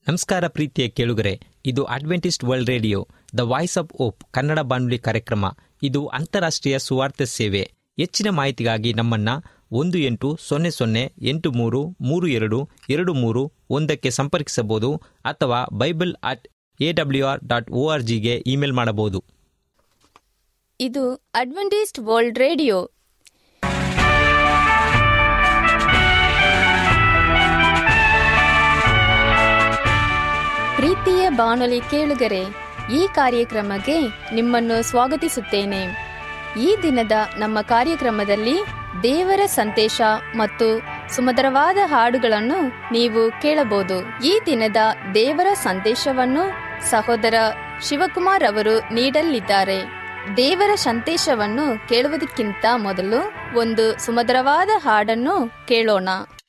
ನಮಸ್ಕಾರ ಪ್ರೀತಿಯ ಕೇಳುಗರೆ, ಇದು Adventist world radio the voice of hope Kannada ಬಾನುಲಿ ಕಾರ್ಯಕ್ರಮ. ಇದು ಅಂತಾರಾಷ್ಟ್ರೀಯ ಸುವಾರ್ತೆ ಸೇವೆ. ಹೆಚ್ಚಿನ ಮಾಹಿತಿಗಾಗಿ ನಮ್ಮನ್ನ 1800833223 ಸಂಪರ್ಕಿಸಬಹುದು ಅಥವಾ bible@awr.org ಇಮೇಲ್ ಮಾಡಬಹುದು. ಇದು ಅಡ್ವೆಂಟಿಸ್ಟ್ ವರ್ಲ್ಡ್ ರೇಡಿಯೋ. ಪ್ರೀತಿಯ ಬಾನುಲಿ ಕೇಳುಗರೆ, ಈ ಕಾರ್ಯಕ್ರಮಕ್ಕೆ ನಿಮ್ಮನ್ನು ಸ್ವಾಗತಿಸುತ್ತೇನೆ. ಈ ದಿನದ ನಮ್ಮ ಕಾರ್ಯಕ್ರಮದಲ್ಲಿ ದೇವರ ಸಂದೇಶ ಮತ್ತು ಸುಮಧುರವಾದ ಹಾಡುಗಳನ್ನು ನೀವು ಕೇಳಬಹುದು. ಈ ದಿನದ ದೇವರ ಸಂದೇಶವನ್ನು ಸಹೋದರ ಶಿವಕುಮಾರ್ ಅವರು ನೀಡಲಿದ್ದಾರೆ. ದೇವರ ಸಂದೇಶವನ್ನು ಕೇಳುವುದಕ್ಕಿಂತ ಮೊದಲು ಒಂದು ಸುಮಧುರವಾದ ಹಾಡನ್ನು ಕೇಳೋಣ.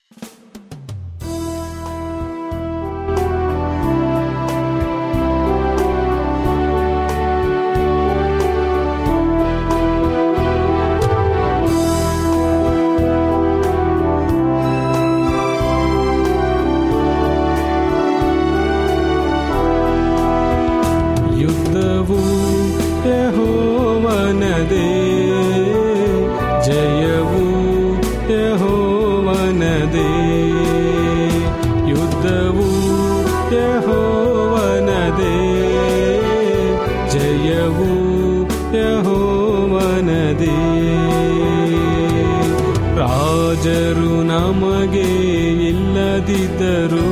ರಾಜರು ನಮಗೆ ಇಲ್ಲದಿದ್ದರು,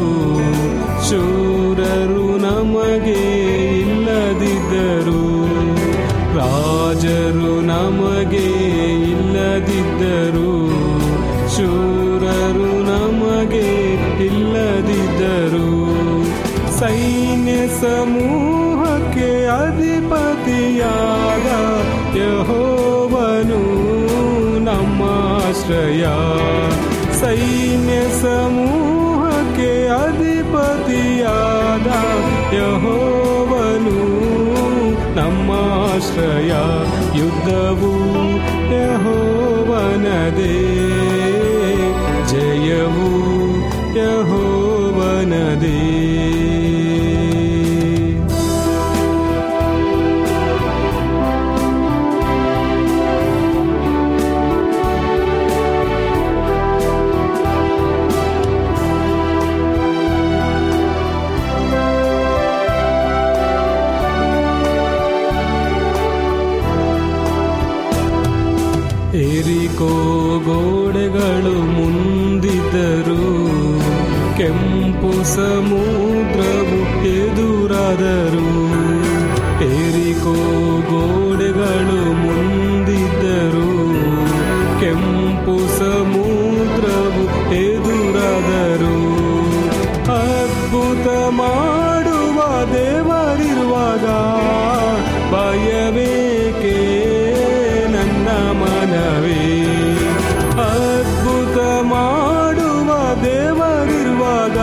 ಶೂರರು ನಮಗೆ ಇಲ್ಲದಿದ್ದರು. ರಾಜರು ನಮಗೆ ಇಲ್ಲದಿದ್ದರು, ಶೂರರು ನಮಗೆ ಇಲ್ಲದಿದ್ದರು. ಸೈನ್ಯ ಸಮೂಹಕ್ಕೆ ಅಧಿಪತಿಯಾದ ಯೆಹೋವನು ನಮ್ಮಾಶ್ರಯ. ಸೈನ್ಯ ಸಮೂಹಕ್ಕೆ ಅಧಿಪತಿಯಾದ ಯೆಹೋವನು ನಮ್ಮಾಶ್ರಯ. ಯುದ್ಧವು ಯೆಹೋವನದೇ, ಜಯವು ಯೆಹೋವನದೇ. ಎರಿಕೋ ಗೋಡೆಗಳು ಮುಂದಿದ್ದರು, ಕೆಂಪು ಸಮುದ್ರವು ಎದುರಾದರು. ಎರಿಕೋ ಗೋಡೆಗಳು ಮುಂದಿದ್ದರು, ಕೆಂಪು ಸಮುದ್ರವು ಎದುರಾದರು. ಅದ್ಭುತ ಮಾಡುವ ದೇವರಿರುವಾಗ ಭಯವೇಕೆ ನನ್ನ ಮನವೇ? ಅದ್ಭುತ ಮಾಡುವ ದೇವರಿರುವಾಗ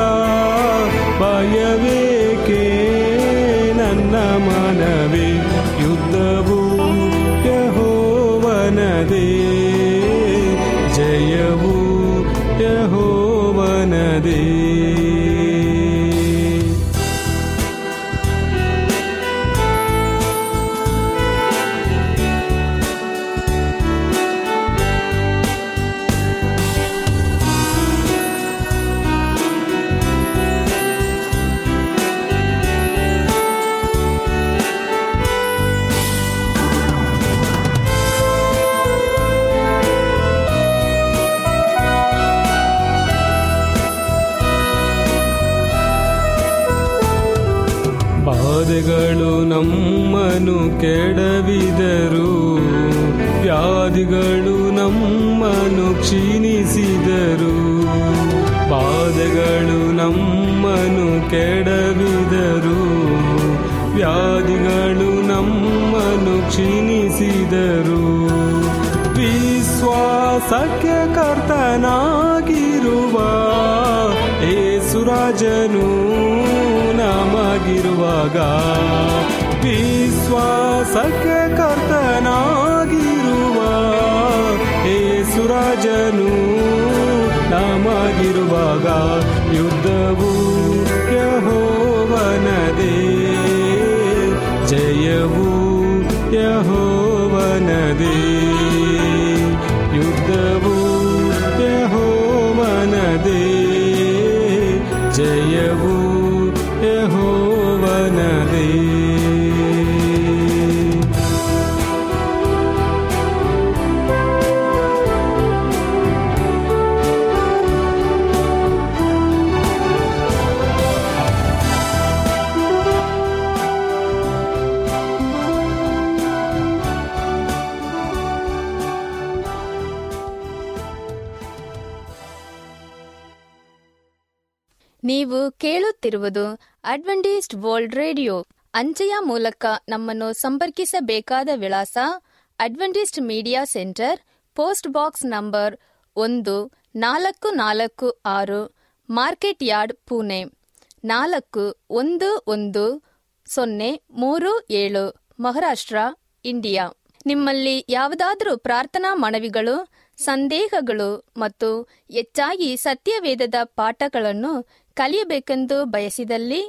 ಭಯವೇಕೆ ನನ್ನ ಮನವೇ? ಯುದ್ಧವು ಯೆಹೋವನದೇ, ಜಯವು ಯೆಹೋವನದೇ. ಬಾಧೆಗಳು ನಮ್ಮನ್ನು ಕೆಡವಿದರು, ವ್ಯಾಧಿಗಳು ನಮ್ಮನ್ನು ಕ್ಷೀಣಿಸಿದರು. ಬಾಧೆಗಳು ನಮ್ಮನ್ನು ಕೆಡವಿದರು, ವ್ಯಾಧಿಗಳು ನಮ್ಮನ್ನು ಕ್ಷೀಣಿಸಿದರು. ವಿಶ್ವಾಸಕ್ಕೆ ಕರ್ತನಾಗಿರುವ ಯೇಸುರಾಜನು ನಮಗಿರುವಾಗ, ವಿಶ್ವಾಸಕ್ಕೆ ಕರ್ತನಾಗಿರುವ ಯೇಸುರಾಜನು ನಮಗಿರುವಾಗ, ಯುದ್ಧವು ಯೆಹೋವನದೇ, ಜಯವು ಯೆಹೋವನದೇ. ನೀವು ಕೇಳುತ್ತಿರುವುದು ಅಡ್ವೆಂಟಿಸ್ಟ್ ವರ್ಲ್ಡ್ ರೇಡಿಯೋ. ಅಂಚೆಯ ಮೂಲಕ ನಮ್ಮನ್ನು ಸಂಪರ್ಕಿಸಬೇಕಾದ ವಿಳಾಸ: Adventist media centre, post box number 1446, market yard, Pune 411037, Maharashtra, India. ನಿಮ್ಮಲ್ಲಿ ಯಾವುದಾದರೂ ಪ್ರಾರ್ಥನಾ ಮನವಿಗಳು, ಸಂದೇಹಗಳು ಮತ್ತು ಹೆಚ್ಚಾಗಿ ಸತ್ಯವೇದದ ಪಾಠಗಳನ್ನು ಕಲಿಯಬೇಕೆಂದು ಬಯಸಿದಲ್ಲಿ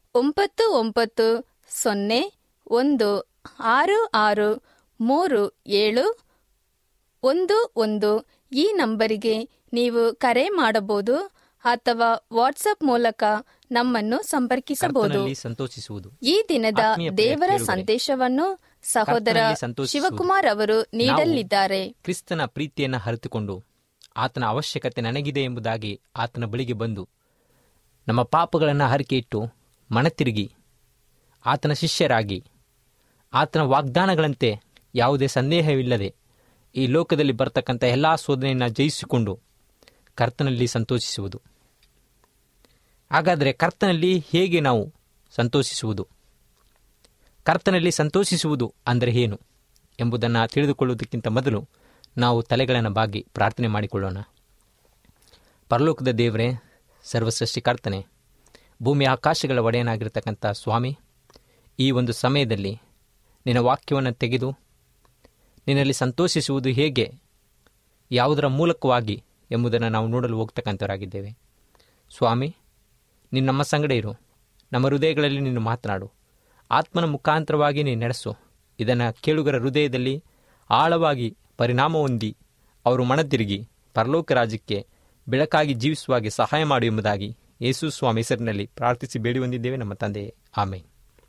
9916637711 ಈ ನಂಬರಿಗೆ ನೀವು ಕರೆ ಮಾಡಬಹುದು ಅಥವಾ ವಾಟ್ಸ್ಆಪ್ ಮೂಲಕ ನಮ್ಮನ್ನು ಸಂಪರ್ಕಿಸಬಹುದು. ಈ ದಿನದ ದೇವರ ಸಂದೇಶವನ್ನು ಸಹೋದರ ಶಿವಕುಮಾರ್ ಅವರು ನೀಡಲಿದ್ದಾರೆ. ಕ್ರಿಸ್ತನ ಪ್ರೀತಿಯನ್ನು ಅರಿತುಕೊಂಡು ಆತನ ಅವಶ್ಯಕತೆ ನನಗಿದೆ ಎಂಬುದಾಗಿ ಆತನ ಬಳಿಗೆ ಬಂದು ನಮ್ಮ ಪಾಪಗಳನ್ನು ಹರಕೆ ಇಟ್ಟು ಮನತಿರುಗಿ ಆತನ ಶಿಷ್ಯರಾಗಿ ಆತನ ವಾಗ್ದಾನಗಳಂತೆ ಯಾವುದೇ ಸಂದೇಹವಿಲ್ಲದೆ ಈ ಲೋಕದಲ್ಲಿ ಬರ್ತಕ್ಕಂಥ ಎಲ್ಲ ಶೋಧನೆಯನ್ನು ಜಯಿಸಿಕೊಂಡು ಕರ್ತನಲ್ಲಿ ಸಂತೋಷಿಸುವುದು. ಹಾಗಾದರೆ ಕರ್ತನಲ್ಲಿ ಹೇಗೆ ನಾವು ಸಂತೋಷಿಸುವುದು? ಕರ್ತನಲ್ಲಿ ಸಂತೋಷಿಸುವುದು ಅಂದರೆ ಏನು ಎಂಬುದನ್ನು ತಿಳಿದುಕೊಳ್ಳುವುದಕ್ಕಿಂತ ಮೊದಲು ನಾವು ತಲೆಗಳನ್ನು ಬಾಗಿ ಪ್ರಾರ್ಥನೆ ಮಾಡಿಕೊಳ್ಳೋಣ. ಪರಲೋಕದ ದೇವರೇ, ಸರ್ವಸೃಷ್ಟಿಕರ್ತನೆ, ಭೂಮಿ ಆಕಾಶಗಳ ಒಡೆಯನಾಗಿರ್ತಕ್ಕಂಥ ಸ್ವಾಮಿ, ಈ ಒಂದು ಸಮಯದಲ್ಲಿ ನಿನ್ನ ವಾಕ್ಯವನ್ನು ತೆಗೆದು ನಿನ್ನಲ್ಲಿ ಸಂತೋಷಿಸುವುದು ಹೇಗೆ, ಯಾವುದರ ಮೂಲಕವಾಗಿ ಎಂಬುದನ್ನು ನಾವು ನೋಡಲು ಹೋಗ್ತಕ್ಕಂಥವರಾಗಿದ್ದೇವೆ. ಸ್ವಾಮಿ, ನೀನು ನಮ್ಮ ಸಂಗಡ ಇರು, ನಮ್ಮ ಹೃದಯಗಳಲ್ಲಿ ನೀನು ಮಾತನಾಡು, ಆತ್ಮನ ಮುಖಾಂತರವಾಗಿ ನೀನು ನಡೆಸು. ಇದನ್ನು ಕೇಳುಗರ ಹೃದಯದಲ್ಲಿ ಆಳವಾಗಿ ಪರಿಣಾಮ ಹೊಂದಿ ಅವರು ಮನದಿರುಗಿ ಪರಲೋಕ ರಾಜ್ಯಕ್ಕೆ ಬೆಳಕಾಗಿ ಜೀವಿಸುವಾಗೆ ಸಹಾಯ ಮಾಡು ಎಂಬುದಾಗಿ ಯೇಸು ಸ್ವಾಮಿ ಹೆಸರಿನಲ್ಲಿ ಪ್ರಾರ್ಥಿಸಿ ಬೇಡಿ ಹೊಂದಿದ್ದೇವೆ ನಮ್ಮ ತಂದೆಯೇ, ಆಮೇನ್.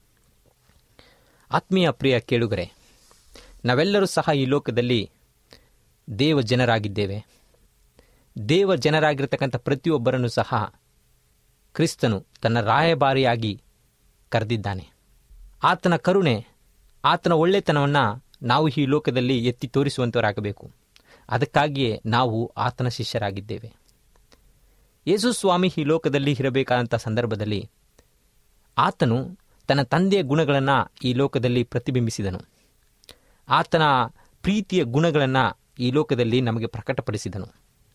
ಆತ್ಮೀಯ ಪ್ರಿಯ ಕೇಳುಗರೆ, ನಾವೆಲ್ಲರೂ ಸಹ ಈ ಲೋಕದಲ್ಲಿ ದೇವ ಜನರಾಗಿದ್ದೇವೆ. ದೇವ ಜನರಾಗಿರ್ತಕ್ಕಂಥ ಪ್ರತಿಯೊಬ್ಬರನ್ನು ಸಹ ಕ್ರಿಸ್ತನು ತನ್ನ ರಾಯಭಾರಿಯಾಗಿ ಕರೆದಿದ್ದಾನೆ. ಆತನ ಕರುಣೆ, ಆತನ ಒಳ್ಳೆತನವನ್ನು ನಾವು ಈ ಲೋಕದಲ್ಲಿ ಎತ್ತಿ ತೋರಿಸುವಂಥವರಾಗಬೇಕು. ಅದಕ್ಕಾಗಿಯೇ ನಾವು ಆತನ ಶಿಷ್ಯರಾಗಿದ್ದೇವೆ. ಯೇಸು ಸ್ವಾಮಿ ಈ ಲೋಕದಲ್ಲಿ ಇರಬೇಕಾದಂಥ ಸಂದರ್ಭದಲ್ಲಿ ಆತನು ತನ್ನ ತಂದೆಯ ಗುಣಗಳನ್ನು ಈ ಲೋಕದಲ್ಲಿ ಪ್ರತಿಬಿಂಬಿಸಿದನು. ಆತನ ಪ್ರೀತಿಯ ಗುಣಗಳನ್ನು ಈ ಲೋಕದಲ್ಲಿ ನಮಗೆ ಪ್ರಕಟಪಡಿಸಿದನು.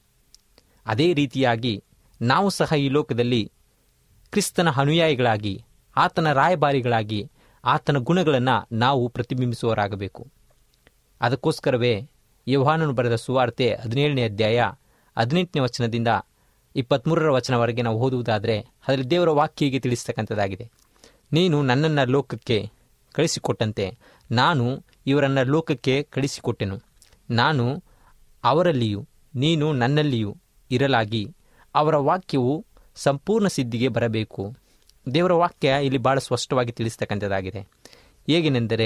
ಅದೇ ರೀತಿಯಾಗಿ ನಾವು ಸಹ ಈ ಲೋಕದಲ್ಲಿ ಕ್ರಿಸ್ತನ ಅನುಯಾಯಿಗಳಾಗಿ, ಆತನ ರಾಯಭಾರಿಗಳಾಗಿ ಆತನ ಗುಣಗಳನ್ನು ನಾವು ಪ್ರತಿಬಿಂಬಿಸುವವರಾಗಬೇಕು. ಅದಕ್ಕೋಸ್ಕರವೇ ಯೋಹಾನನು ಬರೆದ ಸುವಾರ್ತೆ 17ನೇ ಅಧ್ಯಾಯ 18ನೇ ವಚನದಿಂದ 23ರ ವಚನವರೆಗೆ ನಾವು ಓದುವುದಾದರೆ ಅದರಲ್ಲಿ ದೇವರ ವಾಕ್ಯ ಹೀಗೆ ತಿಳಿಸ್ತಕ್ಕಂಥದ್ದಾಗಿದೆ: ನೀನು ನನ್ನನ್ನು ಲೋಕಕ್ಕೆ ಕಳಿಸಿಕೊಟ್ಟಂತೆ ನಾನು ಇವರನ್ನು ಲೋಕಕ್ಕೆ ಕಳಿಸಿಕೊಟ್ಟೆನು. ನಾನು ಅವರಲ್ಲಿಯೂ ನೀನು ನನ್ನಲ್ಲಿಯೂ ಇರಲಾಗಿ ಅವರ ವಾಕ್ಯವು ಸಂಪೂರ್ಣ ಸಿದ್ಧಿಗೆ ಬರಬೇಕು. ದೇವರ ವಾಕ್ಯ ಇಲ್ಲಿ ಬಹಳ ಸ್ಪಷ್ಟವಾಗಿ ತಿಳಿಸ್ತಕ್ಕಂಥದ್ದಾಗಿದೆ. ಹೇಗೆನೆಂದರೆ,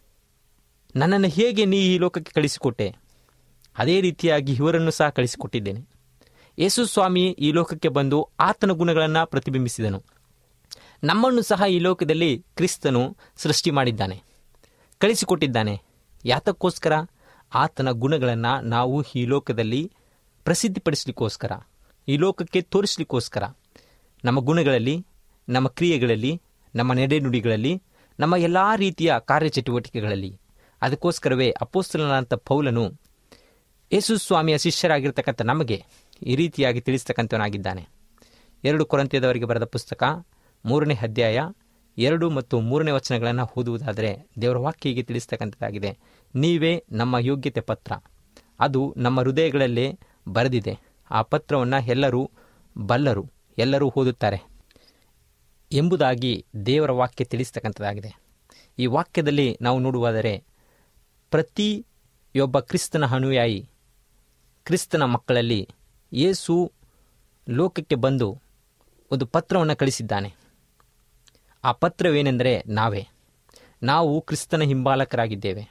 ನನ್ನನ್ನು ಹೇಗೆ ನೀ ಈ ಲೋಕಕ್ಕೆ ಕಳಿಸಿಕೊಟ್ಟೆ, ಅದೇ ರೀತಿಯಾಗಿ ಇವರನ್ನು ಸಹ ಕಳಿಸಿಕೊಟ್ಟಿದ್ದೇನೆ. ಯೇಸು ಸ್ವಾಮಿ ಈ ಲೋಕಕ್ಕೆ ಬಂದು ಆತನ ಗುಣಗಳನ್ನು ಪ್ರತಿಬಿಂಬಿಸಿದನು. ನಮ್ಮನ್ನು ಸಹ ಈ ಲೋಕದಲ್ಲಿ ಕ್ರಿಸ್ತನು ಸೃಷ್ಟಿ ಮಾಡಿದ್ದಾನೆ, ಕಳಿಸಿಕೊಟ್ಟಿದ್ದಾನೆ. ಯಾತಕ್ಕೋಸ್ಕರ? ಆತನ ಗುಣಗಳನ್ನು ನಾವು ಈ ಲೋಕದಲ್ಲಿ ಪ್ರಸಿದ್ಧಿಪಡಿಸಲಿಕ್ಕೋಸ್ಕರ, ಈ ಲೋಕಕ್ಕೆ ತೋರಿಸಲಿಕ್ಕೋಸ್ಕರ. ನಮ್ಮ ಗುಣಗಳಲ್ಲಿ, ನಮ್ಮ ಕ್ರಿಯೆಗಳಲ್ಲಿ, ನಮ್ಮ ನಡೆನುಡಿಗಳಲ್ಲಿ, ನಮ್ಮ ಎಲ್ಲ ರೀತಿಯ ಕಾರ್ಯಚಟುವಟಿಕೆಗಳಲ್ಲಿ. ಅದಕ್ಕೋಸ್ಕರವೇ ಅಪೊಸ್ತಲನಾದಂಥ ಪೌಲನು ಯೇಸು ಸ್ವಾಮಿಯ ಶಿಷ್ಯರಾಗಿರ್ತಕ್ಕಂಥ ನಮಗೆ ಈ ರೀತಿಯಾಗಿ ತಿಳಿಸ್ತಕ್ಕಂಥವನಾಗಿದ್ದಾನೆ. 2 ಕೊರಿಂಥದವರಿಗೆ ಬರೆದ ಪುಸ್ತಕ 3ನೇ ಅಧ್ಯಾಯ 2 ಮತ್ತು 3ನೇ ವಚನಗಳನ್ನು ಓದುವುದಾದರೆ ದೇವರ ವಾಕ್ಯ ಹೀಗೆ ತಿಳಿಸ್ತಕ್ಕಂಥದ್ದಾಗಿದೆ: ನೀವೇ ನಮ್ಮ ಯೋಗ್ಯತೆ ಪತ್ರ, ಅದು ನಮ್ಮ ಹೃದಯಗಳಲ್ಲೇ ಬರೆದಿದೆ. ಆ ಪತ್ರವನ್ನು ಎಲ್ಲರೂ ಬಲ್ಲರು, ಎಲ್ಲರೂ ಓದುತ್ತಾರೆ ಎಂಬುದಾಗಿ ದೇವರ ವಾಕ್ಯ ತಿಳಿಸ್ತಕ್ಕಂಥದ್ದಾಗಿದೆ. ಈ ವಾಕ್ಯದಲ್ಲಿ ನಾವು ನೋಡುವುದಾದರೆ ಪ್ರತಿಯೊಬ್ಬ ಕ್ರಿಸ್ತನ ಅನುಯಾಯಿ, ಕ್ರಿಸ್ತನ ಮಕ್ಕಳಲ್ಲಿ ಯೇಸು ಲೋಕಕ್ಕೆ ಬಂದು ಒಂದು ಪತ್ರವನ್ನು ಕಳಿಸಿದ್ದಾನೆ. ಆ ಪತ್ರವೇನೆಂದರೆ ನಾವು ಕ್ರಿಸ್ತನ ಹಿಂಬಾಲಕರಾಗಿದ್ದೇವೆ.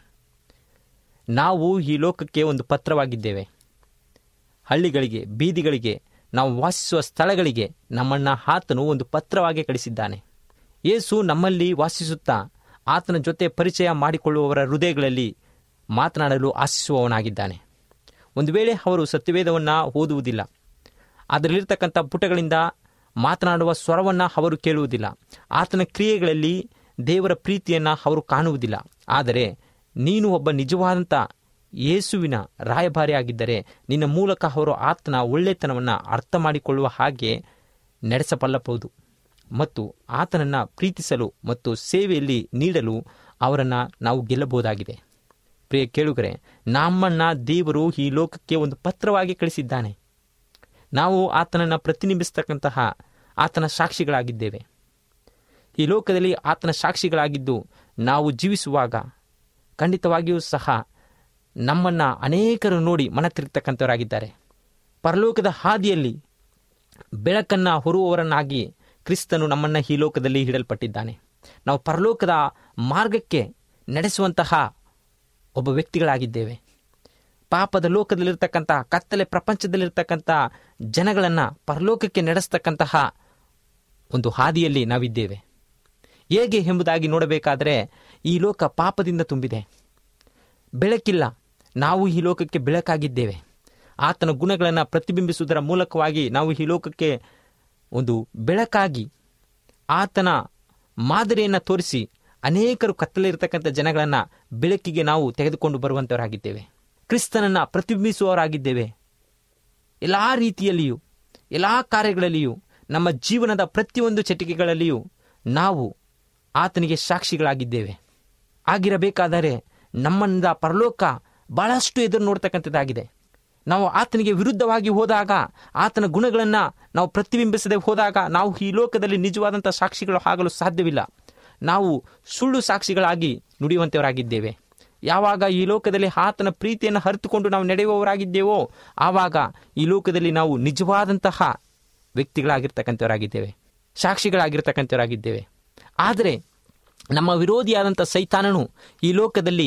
ನಾವು ಈ ಲೋಕಕ್ಕೆ ಒಂದು ಪತ್ರವಾಗಿದ್ದೇವೆ. ಹಳ್ಳಿಗಳಿಗೆ, ಬೀದಿಗಳಿಗೆ, ನಾವು ವಾಸಿಸುವ ಸ್ಥಳಗಳಿಗೆ ನಮ್ಮನ್ನು ಆತನು ಒಂದು ಪತ್ರವಾಗಿ ಕಳಿಸಿದ್ದಾನೆ. ಯೇಸು ನಮ್ಮಲ್ಲಿ ವಾಸಿಸುತ್ತಾ ಆತನ ಜೊತೆ ಪರಿಚಯ ಮಾಡಿಕೊಳ್ಳುವವರ ಹೃದಯಗಳಲ್ಲಿ ಮಾತನಾಡಲು ಆಶಿಸುವವನಾಗಿದ್ದಾನೆ. ಒಂದು ವೇಳೆ ಅವರು ಸತ್ಯವೇದವನ್ನು ಓದುವುದಿಲ್ಲ, ಅದರಲ್ಲಿರ್ತಕ್ಕಂಥ ಪುಟಗಳಿಂದ ಮಾತನಾಡುವ ಸ್ವರವನ್ನು ಅವರು ಕೇಳುವುದಿಲ್ಲ, ಆತನ ಕ್ರಿಯೆಗಳಲ್ಲಿ ದೇವರ ಪ್ರೀತಿಯನ್ನು ಅವರು ಕಾಣುವುದಿಲ್ಲ. ಆದರೆ ನೀನು ಒಬ್ಬ ನಿಜವಾದಂಥ ಯೇಸುವಿನ ರಾಯಭಾರಿಯಾಗಿದ್ದರೆ ನಿನ್ನ ಮೂಲಕ ಅವರು ಆತನ ಒಳ್ಳೆತನವನ್ನು ಅರ್ಥ ಮಾಡಿಕೊಳ್ಳುವ ಹಾಗೆ ನಡೆಸಬಲ್ಲಬಹುದು ಮತ್ತು ಆತನನ್ನು ಪ್ರೀತಿಸಲು ಮತ್ತು ಸೇವೆಯಲ್ಲಿ ನೀಡಲು ಅವರನ್ನು ನಾವು ಗೆಲ್ಲಬಹುದಾಗಿದೆ. ಪ್ರಿಯ ಕೇಳುಗರೆ, ನಮ್ಮನ್ನು ದೇವರು ಈ ಲೋಕಕ್ಕೆ ಒಂದು ಪತ್ರವಾಗಿ ಕಳಿಸಿದ್ದಾನೆ. ನಾವು ಆತನನ್ನು ಪ್ರತಿನಿಧಿಸ್ತಕ್ಕಂತಹ ಆತನ ಸಾಕ್ಷಿಗಳಾಗಿದ್ದೇವೆ. ಈ ಲೋಕದಲ್ಲಿ ಆತನ ಸಾಕ್ಷಿಗಳಾಗಿದ್ದು ನಾವು ಜೀವಿಸುವಾಗ ಖಂಡಿತವಾಗಿಯೂ ಸಹ ನಮ್ಮನ್ನು ಅನೇಕರು ನೋಡಿ ಮನ ತಿರುಗತಕ್ಕಂಥವರಾಗಿದ್ದಾರೆ. ಪರಲೋಕದ ಹಾದಿಯಲ್ಲಿ ಬೆಳಕನ್ನು ಹೊರುವವರನ್ನಾಗಿ ಕ್ರಿಸ್ತನು ನಮ್ಮನ್ನು ಈ ಲೋಕದಲ್ಲಿ ಇಡಲ್ಪಟ್ಟಿದ್ದಾನೆ. ನಾವು ಪರಲೋಕದ ಮಾರ್ಗಕ್ಕೆ ನಡೆಸುವಂತಹ ಒಬ್ಬ ವ್ಯಕ್ತಿಗಳಾಗಿದ್ದೇವೆ. ಪಾಪದ ಲೋಕದಲ್ಲಿರ್ತಕ್ಕಂಥ ಕತ್ತಲೆ ಪ್ರಪಂಚದಲ್ಲಿರ್ತಕ್ಕಂಥ ಜನಗಳನ್ನು ಪರಲೋಕಕ್ಕೆ ನಡೆಸ್ತಕ್ಕಂತಹ ಒಂದು ಹಾದಿಯಲ್ಲಿ ನಾವಿದ್ದೇವೆ. ಹೇಗೆ ಎಂಬುದಾಗಿ ನೋಡಬೇಕಾದರೆ ಈ ಲೋಕ ಪಾಪದಿಂದ ತುಂಬಿದೆ, ಬೆಳಕಿಲ್ಲ. ನಾವು ಈ ಲೋಕಕ್ಕೆ ಬೆಳಕಾಗಿದ್ದೇವೆ. ಆತನ ಗುಣಗಳನ್ನು ಪ್ರತಿಬಿಂಬಿಸುವುದರ ಮೂಲಕವಾಗಿ ನಾವು ಈ ಲೋಕಕ್ಕೆ ಒಂದು ಬೆಳಕಾಗಿ ಆತನ ಮಾದರಿಯನ್ನು ತೋರಿಸಿ ಅನೇಕರು ಕತ್ತಲಿರ್ತಕ್ಕಂಥ ಜನಗಳನ್ನು ಬೆಳಕಿಗೆ ನಾವು ತೆಗೆದುಕೊಂಡು ಬರುವಂಥವರಾಗಿದ್ದೇವೆ. ಕ್ರಿಸ್ತನನ್ನು ಪ್ರತಿಬಿಂಬಿಸುವವರಾಗಿದ್ದೇವೆ. ಎಲ್ಲ ರೀತಿಯಲ್ಲಿಯೂ, ಎಲ್ಲ ಕಾರ್ಯಗಳಲ್ಲಿಯೂ, ನಮ್ಮ ಜೀವನದ ಪ್ರತಿಯೊಂದು ಚಟುವಟಿಕೆಗಳಲ್ಲಿಯೂ ನಾವು ಆತನಿಗೆ ಸಾಕ್ಷಿಗಳಾಗಿದ್ದೇವೆ. ಆಗಿರಬೇಕಾದರೆ ನಮ್ಮಿಂದ ಪರಲೋಕ ಬಹಳಷ್ಟು ಎದುರು ನೋಡ್ತಕ್ಕಂಥದ್ದಾಗಿದೆ. ನಾವು ಆತನಿಗೆ ವಿರುದ್ಧವಾಗಿ ಹೋದಾಗ, ಆತನ ಗುಣಗಳನ್ನು ನಾವು ಪ್ರತಿಬಿಂಬಿಸದೆ ಹೋದಾಗ ನಾವು ಈ ಲೋಕದಲ್ಲಿ ನಿಜವಾದಂಥ ಸಾಕ್ಷಿಗಳು ಆಗಲು ಸಾಧ್ಯವಿಲ್ಲ. ನಾವು ಸುಳ್ಳು ಸಾಕ್ಷಿಗಳಾಗಿ ನುಡಿಯುವಂಥವರಾಗಿದ್ದೇವೆ. ಯಾವಾಗ ಈ ಲೋಕದಲ್ಲಿ ಆತನ ಪ್ರೀತಿಯನ್ನು ಅರಿತುಕೊಂಡು ನಾವು ನಡೆಯುವವರಾಗಿದ್ದೇವೋ ಆವಾಗ ಈ ಲೋಕದಲ್ಲಿ ನಾವು ನಿಜವಾದಂತಹ ವ್ಯಕ್ತಿಗಳಾಗಿರ್ತಕ್ಕಂಥವರಾಗಿದ್ದೇವೆ, ಸಾಕ್ಷಿಗಳಾಗಿರ್ತಕ್ಕಂಥವರಾಗಿದ್ದೇವೆ. ಆದರೆ ನಮ್ಮ ವಿರೋಧಿಯಾದಂಥ ಸೈತಾನನು ಈ ಲೋಕದಲ್ಲಿ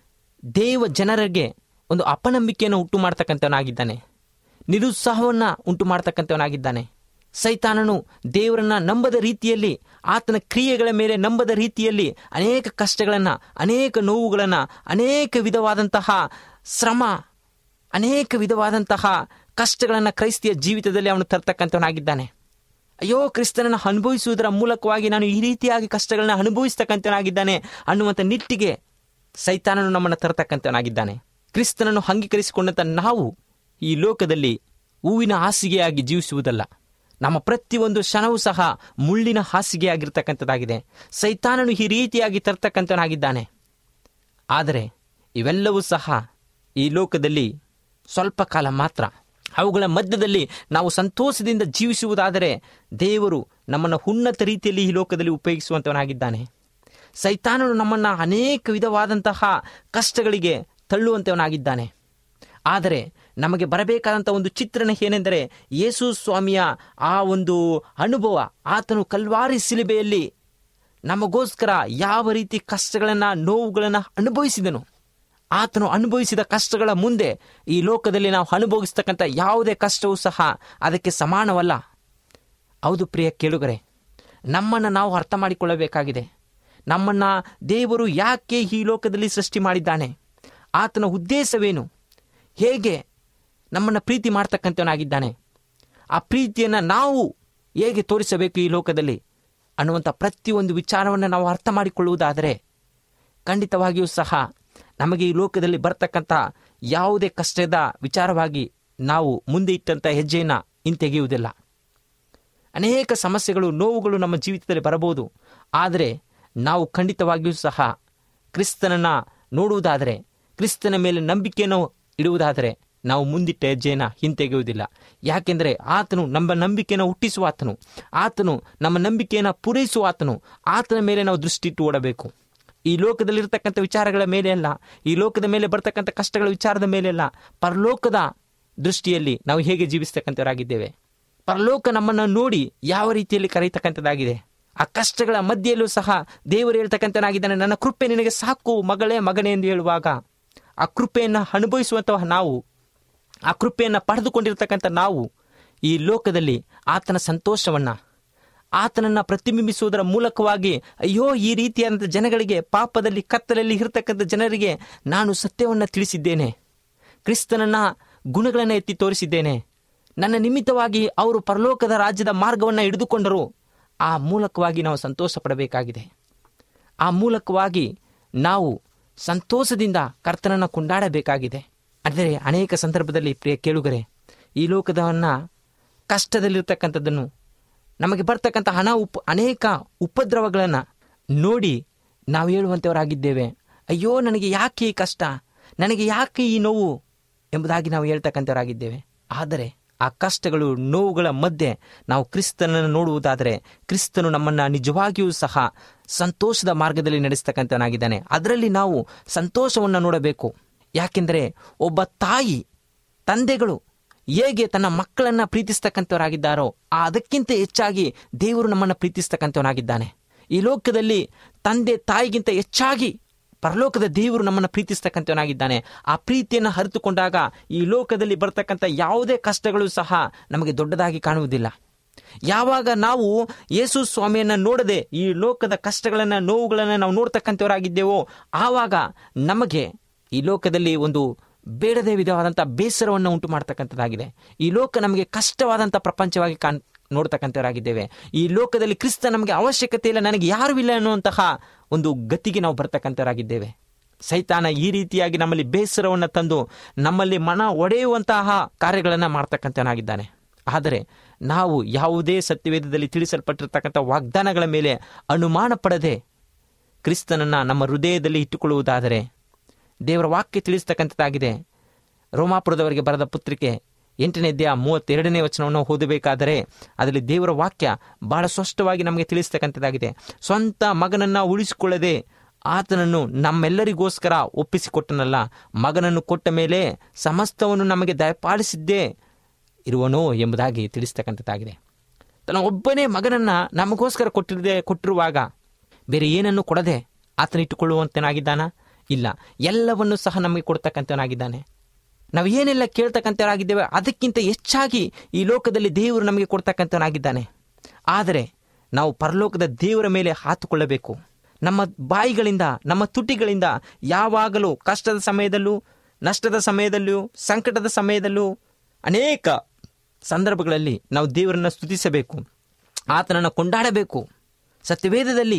ದೇವ ಜನರಿಗೆ ಒಂದು ಅಪನಂಬಿಕೆಯನ್ನು ಉಂಟು ಮಾಡ್ತಕ್ಕಂಥವನಾಗಿದ್ದಾನೆ, ನಿರುತ್ಸಾಹವನ್ನು ಉಂಟು ಮಾಡ್ತಕ್ಕಂಥವನಾಗಿದ್ದಾನೆ. ಸೈತಾನನು ದೇವರನ್ನು ನಂಬದ ರೀತಿಯಲ್ಲಿ, ಆತನ ಕ್ರಿಯೆಗಳ ಮೇಲೆ ನಂಬದ ರೀತಿಯಲ್ಲಿ ಅನೇಕ ಕಷ್ಟಗಳನ್ನು, ಅನೇಕ ನೋವುಗಳನ್ನು, ಅನೇಕ ವಿಧವಾದಂತಹ ಶ್ರಮ, ಅನೇಕ ವಿಧವಾದಂತಹ ಕಷ್ಟಗಳನ್ನು ಕ್ರೈಸ್ತಿಯ ಜೀವಿತದಲ್ಲಿ ಅವನು ತರ್ತಕ್ಕಂಥವನಾಗಿದ್ದಾನೆ. ಅಯ್ಯೋ, ಕ್ರಿಸ್ತನನ್ನು ಅನುಭವಿಸುವುದರ ಮೂಲಕವಾಗಿ ನಾನು ಈ ರೀತಿಯಾಗಿ ಕಷ್ಟಗಳನ್ನ ಅನುಭವಿಸ್ತಕ್ಕಂಥವನಾಗಿದ್ದಾನೆ ಅನ್ನುವಂಥ ನಿಟ್ಟಿಗೆ ಸೈತಾನನು ನಮ್ಮನ್ನು ತರತಕ್ಕಂಥವನಾಗಿದ್ದಾನೆ. ಕ್ರಿಸ್ತನನ್ನು ಅಂಗೀಕರಿಸಿಕೊಂಡಂಥ ನಾವು ಈ ಲೋಕದಲ್ಲಿ ಹೂವಿನ ಹಾಸಿಗೆಯಾಗಿ ಜೀವಿಸುವುದಲ್ಲ, ನಮ್ಮ ಪ್ರತಿಯೊಂದು ಕ್ಷಣವೂ ಸಹ ಮುಳ್ಳಿನ ಹಾಸಿಗೆಯಾಗಿರ್ತಕ್ಕಂಥದ್ದಾಗಿದೆ. ಸೈತಾನನು ಈ ರೀತಿಯಾಗಿ ತರ್ತಕ್ಕಂಥವನಾಗಿದ್ದಾನೆ. ಆದರೆ ಇವೆಲ್ಲವೂ ಸಹ ಈ ಲೋಕದಲ್ಲಿ ಸ್ವಲ್ಪ ಕಾಲ ಮಾತ್ರ. ಅವುಗಳ ಮಧ್ಯದಲ್ಲಿ ನಾವು ಸಂತೋಷದಿಂದ ಜೀವಿಸುವುದಾದರೆ ದೇವರು ನಮ್ಮನ್ನು ಉನ್ನತ ರೀತಿಯಲ್ಲಿ ಈ ಲೋಕದಲ್ಲಿ ಉಪಯೋಗಿಸುವಂಥವನಾಗಿದ್ದಾನೆ. ಸೈತಾನನು ನಮ್ಮನ್ನು ಅನೇಕ ವಿಧವಾದಂತಹ ಕಷ್ಟಗಳಿಗೆ ತಳ್ಳುವಂಥವನಾಗಿದ್ದಾನೆ. ಆದರೆ ನಮಗೆ ಬರಬೇಕಾದಂಥ ಒಂದು ಚಿತ್ರಣ ಏನೆಂದರೆ, ಯೇಸು ಸ್ವಾಮಿಯ ಆ ಒಂದು ಅನುಭವ, ಆತನು ಕಲ್ವಾರಿ ಶಿಲುಬೆಯಲ್ಲಿ ನಮಗೋಸ್ಕರ ಯಾವ ರೀತಿ ಕಷ್ಟಗಳನ್ನು, ನೋವುಗಳನ್ನು ಅನುಭವಿಸಿದನು. ಆತನು ಅನುಭವಿಸಿದ ಕಷ್ಟಗಳ ಮುಂದೆ ಈ ಲೋಕದಲ್ಲಿ ನಾವು ಅನುಭವಿಸ್ತಕ್ಕಂಥ ಯಾವುದೇ ಕಷ್ಟವೂ ಸಹ ಅದಕ್ಕೆ ಸಮಾನವಲ್ಲ. ಹೌದು ಪ್ರಿಯ ಕೇಳುಗರೆ, ನಮ್ಮನ್ನು ನಾವು ಅರ್ಥ ಮಾಡಿಕೊಳ್ಳಬೇಕಾಗಿದೆ. ನಮ್ಮನ್ನು ದೇವರು ಯಾಕೆ ಈ ಲೋಕದಲ್ಲಿ ಸೃಷ್ಟಿ ಮಾಡಿದ್ದಾನೆ, ಆತನ ಉದ್ದೇಶವೇನು, ಹೇಗೆ ನಮ್ಮನ್ನು ಪ್ರೀತಿ ಮಾಡ್ತಕ್ಕಂಥವನಾಗಿದ್ದಾನೆ, ಆ ಪ್ರೀತಿಯನ್ನು ನಾವು ಹೇಗೆ ತೋರಿಸಬೇಕು ಈ ಲೋಕದಲ್ಲಿ ಅನ್ನುವಂಥ ಪ್ರತಿಯೊಂದು ವಿಚಾರವನ್ನು ನಾವು ಅರ್ಥ ಮಾಡಿಕೊಳ್ಳುವುದಾದರೆ ಖಂಡಿತವಾಗಿಯೂ ಸಹ ನಮಗೆ ಈ ಲೋಕದಲ್ಲಿ ಬರ್ತಕ್ಕಂಥ ಯಾವುದೇ ಕಷ್ಟದ ವಿಚಾರವಾಗಿ ನಾವು ಮುಂದೆ ಇಟ್ಟಂಥ ಹೆಜ್ಜೆಯನ್ನು ಹಿಂತೆಗೆಯುವುದಿಲ್ಲ. ಅನೇಕ ಸಮಸ್ಯೆಗಳು, ನೋವುಗಳು ನಮ್ಮ ಜೀವಿತದಲ್ಲಿ ಬರಬಹುದು. ಆದರೆ ನಾವು ಖಂಡಿತವಾಗಿಯೂ ಸಹ ಕ್ರಿಸ್ತನನ್ನು ನೋಡುವುದಾದರೆ, ಕ್ರಿಸ್ತನ ಮೇಲೆ ನಂಬಿಕೆಯನ್ನು ಇಡುವುದಾದರೆ ನಾವು ಮುಂದಿಟ್ಟ ಹೆಜ್ಜೆಯನ್ನು ಹಿಂತೆಗೆಯುವುದಿಲ್ಲ. ಯಾಕೆಂದರೆ ಆತನು ನಮ್ಮ ನಂಬಿಕೆಯನ್ನು ಹುಟ್ಟಿಸುವ ಆತನು, ಆತನು ನಮ್ಮ ನಂಬಿಕೆಯನ್ನು ಪೂರೈಸುವ ಆತನು. ಆತನ ಮೇಲೆ ನಾವು ದೃಷ್ಟಿ ಇಟ್ಟು ಓಡಬೇಕು. ಈ ಲೋಕದಲ್ಲಿರ್ತಕ್ಕಂಥ ವಿಚಾರಗಳ ಮೇಲೆ ಅಲ್ಲ, ಈ ಲೋಕದ ಮೇಲೆ ಬರ್ತಕ್ಕಂಥ ಕಷ್ಟಗಳ ವಿಚಾರದ ಮೇಲೆ ಅಲ್ಲ, ಪರಲೋಕದ ದೃಷ್ಟಿಯಲ್ಲಿ ನಾವು ಹೇಗೆ ಜೀವಿಸ್ತಕ್ಕಂಥವರಾಗಿದ್ದೇವೆ. ಪರಲೋಕ ನಮ್ಮನ್ನು ನೋಡಿ ಯಾವ ರೀತಿಯಲ್ಲಿ ಕರೆಯತಕ್ಕಂಥದ್ದಾಗಿದೆ. ಆ ಕಷ್ಟಗಳ ಮಧ್ಯೆಯಲ್ಲೂ ಸಹ ದೇವರು ಹೇಳ್ತಕ್ಕಂಥನಾಗಿದ್ದಾನೆ, ನನ್ನ ಕೃಪೆ ನಿನಗೆ ಸಾಕು ಮಗಳೇ ಮಗನೇ ಎಂದು ಹೇಳುವಾಗ ಆ ಕೃಪೆಯನ್ನು ಅನುಭವಿಸುವಂತಹ ನಾವು, ಆ ಕೃಪೆಯನ್ನು ಪಡೆದುಕೊಂಡಿರ್ತಕ್ಕಂಥ ನಾವು ಈ ಲೋಕದಲ್ಲಿ ಆತನ ಸಂತೋಷವನ್ನು, ಆತನನ್ನು ಪ್ರತಿಬಿಂಬಿಸುವುದರ ಮೂಲಕವಾಗಿ ಅಯ್ಯೋ ಈ ರೀತಿಯಾದಂಥ ಜನಗಳಿಗೆ, ಪಾಪದಲ್ಲಿ ಕತ್ತಲಲ್ಲಿ ಇರತಕ್ಕಂಥ ಜನರಿಗೆ ನಾನು ಸತ್ಯವನ್ನು ತಿಳಿಸಿದ್ದೇನೆ, ಕ್ರಿಸ್ತನನ್ನ ಗುಣಗಳನ್ನು ಎತ್ತಿ ತೋರಿಸಿದ್ದೇನೆ, ನನ್ನ ನಿಮಿತ್ತವಾಗಿ ಅವರು ಪರಲೋಕದ ರಾಜ್ಯದ ಮಾರ್ಗವನ್ನು ಹಿಡಿದುಕೊಂಡರು. ಆ ಮೂಲಕವಾಗಿ ನಾವು ಸಂತೋಷ ಪಡಬೇಕಾಗಿದೆ. ಆ ಮೂಲಕವಾಗಿ ನಾವು ಸಂತೋಷದಿಂದ ಕರ್ತನನ್ನು ಕೊಂಡಾಡಬೇಕಾಗಿದೆ. ಅಂದರೆ ಅನೇಕ ಸಂದರ್ಭದಲ್ಲಿ ಪ್ರಿಯ ಕೇಳುಗರೆ, ಈ ಲೋಕದವನ್ನು, ಕಷ್ಟದಲ್ಲಿರ್ತಕ್ಕಂಥದ್ದನ್ನು, ನಮಗೆ ಬರ್ತಕ್ಕಂಥ ಅನೇಕ ಉಪದ್ರವಗಳನ್ನು ನೋಡಿ ನಾವು ಹೇಳುವಂಥವರಾಗಿದ್ದೇವೆ, ಅಯ್ಯೋ ನನಗೆ ಯಾಕೆ ಈ ಕಷ್ಟ, ನನಗೆ ಯಾಕೆ ಈ ನೋವು ಎಂಬುದಾಗಿ ನಾವು ಹೇಳ್ತಕ್ಕಂಥವರಾಗಿದ್ದೇವೆ. ಆದರೆ ಆ ಕಷ್ಟಗಳು, ನೋವುಗಳ ಮಧ್ಯೆ ನಾವು ಕ್ರಿಸ್ತನನ್ನು ನೋಡುವುದಾದರೆ ಕ್ರಿಸ್ತನು ನಮ್ಮನ್ನು ನಿಜವಾಗಿಯೂ ಸಹ ಸಂತೋಷದ ಮಾರ್ಗದಲ್ಲಿ ನಡೆಸ್ತಕ್ಕಂಥವನಾಗಿದ್ದಾನೆ. ಅದರಲ್ಲಿ ನಾವು ಸಂತೋಷವನ್ನು ನೋಡಬೇಕು. ಯಾಕೆಂದರೆ ಒಬ್ಬ ತಾಯಿ, ತಂದೆಗಳು ಹೇಗೆ ತನ್ನ ಮಕ್ಕಳನ್ನು ಪ್ರೀತಿಸ್ತಕ್ಕಂಥವರಾಗಿದ್ದಾರೋ ಅದಕ್ಕಿಂತ ಹೆಚ್ಚಾಗಿ ದೇವರು ನಮ್ಮನ್ನು ಪ್ರೀತಿಸ್ತಕ್ಕಂಥವನಾಗಿದ್ದಾನೆ. ಈ ಲೋಕದಲ್ಲಿ ತಂದೆ ತಾಯಿಗಿಂತ ಹೆಚ್ಚಾಗಿ ಪರಲೋಕದ ದೇವರು ನಮ್ಮನ್ನು ಪ್ರೀತಿಸ್ತಕ್ಕಂಥವನಾಗಿದ್ದಾನೆ. ಆ ಪ್ರೀತಿಯನ್ನು ಅರಿತುಕೊಂಡಾಗ ಈ ಲೋಕದಲ್ಲಿ ಬರ್ತಕ್ಕಂಥ ಯಾವುದೇ ಕಷ್ಟಗಳು ಸಹ ನಮಗೆ ದೊಡ್ಡದಾಗಿ ಕಾಣುವುದಿಲ್ಲ. ಯಾವಾಗ ನಾವು ಯೇಸು ಸ್ವಾಮಿಯನ್ನು ನೋಡದೆ ಈ ಲೋಕದ ಕಷ್ಟಗಳನ್ನು, ನೋವುಗಳನ್ನು ನಾವು ನೋಡ್ತಕ್ಕಂಥವರಾಗಿದ್ದೇವೋ ಆವಾಗ ನಮಗೆ ಈ ಲೋಕದಲ್ಲಿ ಒಂದು ಬೇಡದೇ ವಿಧವಾದಂಥ ಬೇಸರವನ್ನು ಉಂಟು ಮಾಡ್ತಕ್ಕಂಥದ್ದಾಗಿದೆ. ಈ ಲೋಕ ನಮಗೆ ಕಷ್ಟವಾದಂಥ ಪ್ರಪಂಚವಾಗಿ ನೋಡ್ತಕ್ಕಂಥವರಾಗಿದ್ದೇವೆ. ಈ ಲೋಕದಲ್ಲಿ ಕ್ರಿಸ್ತ ನಮಗೆ ಅವಶ್ಯಕತೆ ಇಲ್ಲ, ನನಗೆ ಯಾರೂ ಇಲ್ಲ ಅನ್ನುವಂತಹ ಒಂದು ಗತಿಗೆ ನಾವು ಬರ್ತಕ್ಕಂಥವರಾಗಿದ್ದೇವೆ. ಸೈತಾನ ಈ ರೀತಿಯಾಗಿ ನಮ್ಮಲ್ಲಿ ಬೇಸರವನ್ನು ತಂದು ನಮ್ಮಲ್ಲಿ ಮನ ಒಡೆಯುವಂತಹ ಕಾರ್ಯಗಳನ್ನು ಮಾಡ್ತಕ್ಕಂಥವನಾಗಿದ್ದಾನೆ. ಆದರೆ ನಾವು ಯಾವುದೇ ಸತ್ಯವೇದದಲ್ಲಿ ತಿಳಿಸಲ್ಪಟ್ಟಿರ್ತಕ್ಕಂಥ ವಾಗ್ದಾನಗಳ ಮೇಲೆ ಅನುಮಾನ ಪಡದೆ ಕ್ರಿಸ್ತನನ್ನು ನಮ್ಮ ಹೃದಯದಲ್ಲಿ ಇಟ್ಟುಕೊಳ್ಳುವುದಾದರೆ, ದೇವರ ವಾಕ್ಯ ತಿಳಿಸ್ತಕ್ಕಂಥದ್ದಾಗಿದೆ. ರೋಮಾಪುರದವರಿಗೆ ಬರೆದ ಪತ್ರಿಕೆ 8ನೇ ಅಧ್ಯಾಯ 32ನೇ ವಚನವನ್ನು ಓದಬೇಕಾದರೆ ಅದರಲ್ಲಿ ದೇವರ ವಾಕ್ಯ ಬಹಳ ಸ್ಪಷ್ಟವಾಗಿ ನಮಗೆ ತಿಳಿಸ್ತಕ್ಕಂಥದ್ದಾಗಿದೆ. ಸ್ವಂತ ಮಗನನ್ನು ಉಳಿಸಿಕೊಳ್ಳದೆ ಆತನನ್ನು ನಮ್ಮೆಲ್ಲರಿಗೋಸ್ಕರ ಒಪ್ಪಿಸಿಕೊಟ್ಟನಲ್ಲ, ಮಗನನ್ನು ಕೊಟ್ಟ ಮೇಲೆ ಸಮಸ್ತವನ್ನು ನಮಗೆ ದಯಪಾಲಿಸಿದ್ದೇ ಇರುವನೋ ಎಂಬುದಾಗಿ ತಿಳಿಸ್ತಕ್ಕಂಥದ್ದಾಗಿದೆ. ತನ್ನ ಒಬ್ಬನೇ ಮಗನನ್ನು ನಮಗೋಸ್ಕರ ಕೊಟ್ಟಿರುವಾಗ ಬೇರೆ ಏನನ್ನು ಕೊಡದೆ ಆತನ ಇಟ್ಟುಕೊಳ್ಳುವಂತನಾಗಿದ್ದಾನ? ಇಲ್ಲ, ಎಲ್ಲವನ್ನೂ ಸಹ ನಮಗೆ ಕೊಡ್ತಕ್ಕಂಥವನಾಗಿದ್ದಾನೆ. ನಾವು ಏನೆಲ್ಲ ಕೇಳ್ತಕ್ಕಂಥವರಾಗಿದ್ದೇವೆ ಅದಕ್ಕಿಂತ ಹೆಚ್ಚಾಗಿ ಈ ಲೋಕದಲ್ಲಿ ದೇವರು ನಮಗೆ ಕೊಡ್ತಕ್ಕಂಥವನಾಗಿದ್ದಾನೆ. ಆದರೆ ನಾವು ಪರಲೋಕದ ದೇವರ ಮೇಲೆ ಹಾತುಕೊಳ್ಳಬೇಕು. ನಮ್ಮ ಬಾಯಿಗಳಿಂದ, ನಮ್ಮ ತುಟಿಗಳಿಂದ ಯಾವಾಗಲೂ ಕಷ್ಟದ ಸಮಯದಲ್ಲೂ, ನಷ್ಟದ ಸಮಯದಲ್ಲೂ, ಸಂಕಟದ ಸಮಯದಲ್ಲೂ, ಅನೇಕ ಸಂದರ್ಭಗಳಲ್ಲಿ ನಾವು ದೇವರನ್ನು ಸ್ತುತಿಸಬೇಕು, ಆತನನ್ನು ಕೊಂಡಾಡಬೇಕು. ಸತ್ಯವೇದದಲ್ಲಿ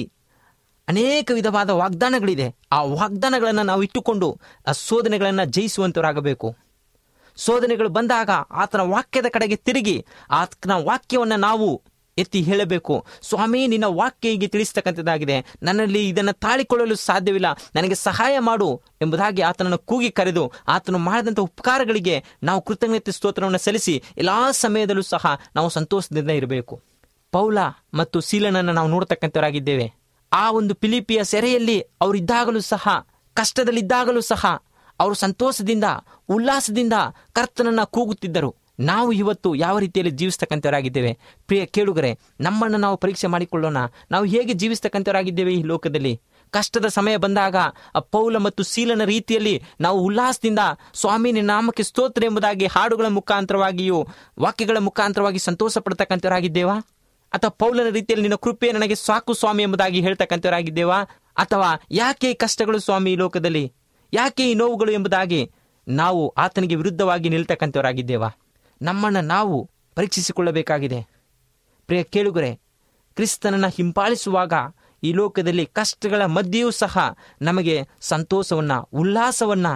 ಅನೇಕ ವಿಧವಾದ ವಾಗ್ದಾನಗಳಿದೆ. ಆ ವಾಗ್ದಾನಗಳನ್ನು ನಾವು ಇಟ್ಟುಕೊಂಡು ಆ ಶೋಧನೆಗಳನ್ನು ಜಯಿಸುವಂತವರಾಗಬೇಕು. ಶೋಧನೆಗಳು ಬಂದಾಗ ಆತನ ವಾಕ್ಯದ ಕಡೆಗೆ ತಿರುಗಿ ಆತನ ವಾಕ್ಯವನ್ನು ನಾವು ಎತ್ತಿ ಹೇಳಬೇಕು. ಸ್ವಾಮಿ, ನಿನ್ನ ವಾಕ್ಯ ಹೀಗೆ ತಿಳಿಸ್ತಕ್ಕಂಥದ್ದಾಗಿದೆ, ನನ್ನಲ್ಲಿ ಇದನ್ನು ತಾಳಿಕೊಳ್ಳಲು ಸಾಧ್ಯವಿಲ್ಲ, ನನಗೆ ಸಹಾಯ ಮಾಡು ಎಂಬುದಾಗಿ ಆತನನ್ನು ಕೂಗಿ ಕರೆದು ಆತನು ಮಾಡಿದಂಥ ಉಪಕಾರಗಳಿಗೆ ನಾವು ಕೃತಜ್ಞತೆ ಸ್ತೋತ್ರವನ್ನು ಸಲ್ಲಿಸಿ ಎಲ್ಲ ಸಮಯದಲ್ಲೂ ಸಹ ನಾವು ಸಂತೋಷದಿಂದ ಇರಬೇಕು. ಪೌಲ ಮತ್ತು ಸೀಲನನ್ನು ನಾವು ನೋಡ್ತಕ್ಕಂಥವರಾಗಿದ್ದೇವೆ. ಆ ಒಂದು ಫಿಲಿಪಿಯ ಸೆರೆಯಲ್ಲಿ ಅವರಿದ್ದಾಗಲೂ ಸಹ, ಕಷ್ಟದಲ್ಲಿದ್ದಾಗಲೂ ಸಹ ಅವರು ಸಂತೋಷದಿಂದ, ಉಲ್ಲಾಸದಿಂದ ಕರ್ತನನ್ನು ಕೂಗುತ್ತಿದ್ದರು. ನಾವು ಇವತ್ತು ಯಾವ ರೀತಿಯಲ್ಲಿ ಜೀವಿಸ್ತಕ್ಕಂಥವರಾಗಿದ್ದೇವೆ? ಪ್ರಿಯ ಕೇಳುಗರೆ, ನಮ್ಮನ್ನು ನಾವು ಪರೀಕ್ಷೆ ಮಾಡಿಕೊಳ್ಳೋಣ. ನಾವು ಹೇಗೆ ಜೀವಿಸ್ತಕ್ಕಂಥವರಾಗಿದ್ದೇವೆ ಈ ಲೋಕದಲ್ಲಿ? ಕಷ್ಟದ ಸಮಯ ಬಂದಾಗ ಪೌಲ ಮತ್ತು ಸೀಲನ ರೀತಿಯಲ್ಲಿ ನಾವು ಉಲ್ಲಾಸದಿಂದ ಸ್ವಾಮಿ ನಿನ್ನ ನಾಮಕ್ಕೆ ಸ್ತೋತ್ರ ಎಂಬುದಾಗಿ ಹಾಡುಗಳ ಮುಖಾಂತರವಾಗಿಯೂ ವಾಕ್ಯಗಳ ಮುಖಾಂತರವಾಗಿ ಸಂತೋಷ ಪಡ್ತಕ್ಕಂಥವರಾಗಿದ್ದೇವಾ? ಅಥವಾ ಪೌಲನ ರೀತಿಯಲ್ಲಿ ನಿನ್ನ ಕೃಪೆ ನನಗೆ ಸಾಕು ಸ್ವಾಮಿ ಎಂಬುದಾಗಿ ಹೇಳ್ತಕ್ಕಂಥವರಾಗಿದ್ದೇವಾ? ಅಥವಾ ಯಾಕೆ ಈ ಕಷ್ಟಗಳು ಸ್ವಾಮಿ ಈ ಲೋಕದಲ್ಲಿ, ಯಾಕೆ ಈ ನೋವುಗಳು ಎಂಬುದಾಗಿ ನಾವು ಆತನಿಗೆ ವಿರುದ್ಧವಾಗಿ ನಿಲ್ತಕ್ಕಂಥವರಾಗಿದ್ದೇವಾ? ನಮ್ಮನ್ನು ನಾವು ಪರೀಕ್ಷಿಸಿಕೊಳ್ಳಬೇಕಾಗಿದೆ. ಪ್ರಿಯ ಕೇಳುಗರೆ, ಕ್ರಿಸ್ತನನ್ನು ಹಿಂಪಾಲಿಸುವಾಗ ಈ ಲೋಕದಲ್ಲಿ ಕಷ್ಟಗಳ ಮಧ್ಯೆಯೂ ಸಹ ನಮಗೆ ಸಂತೋಷವನ್ನು, ಉಲ್ಲಾಸವನ್ನು,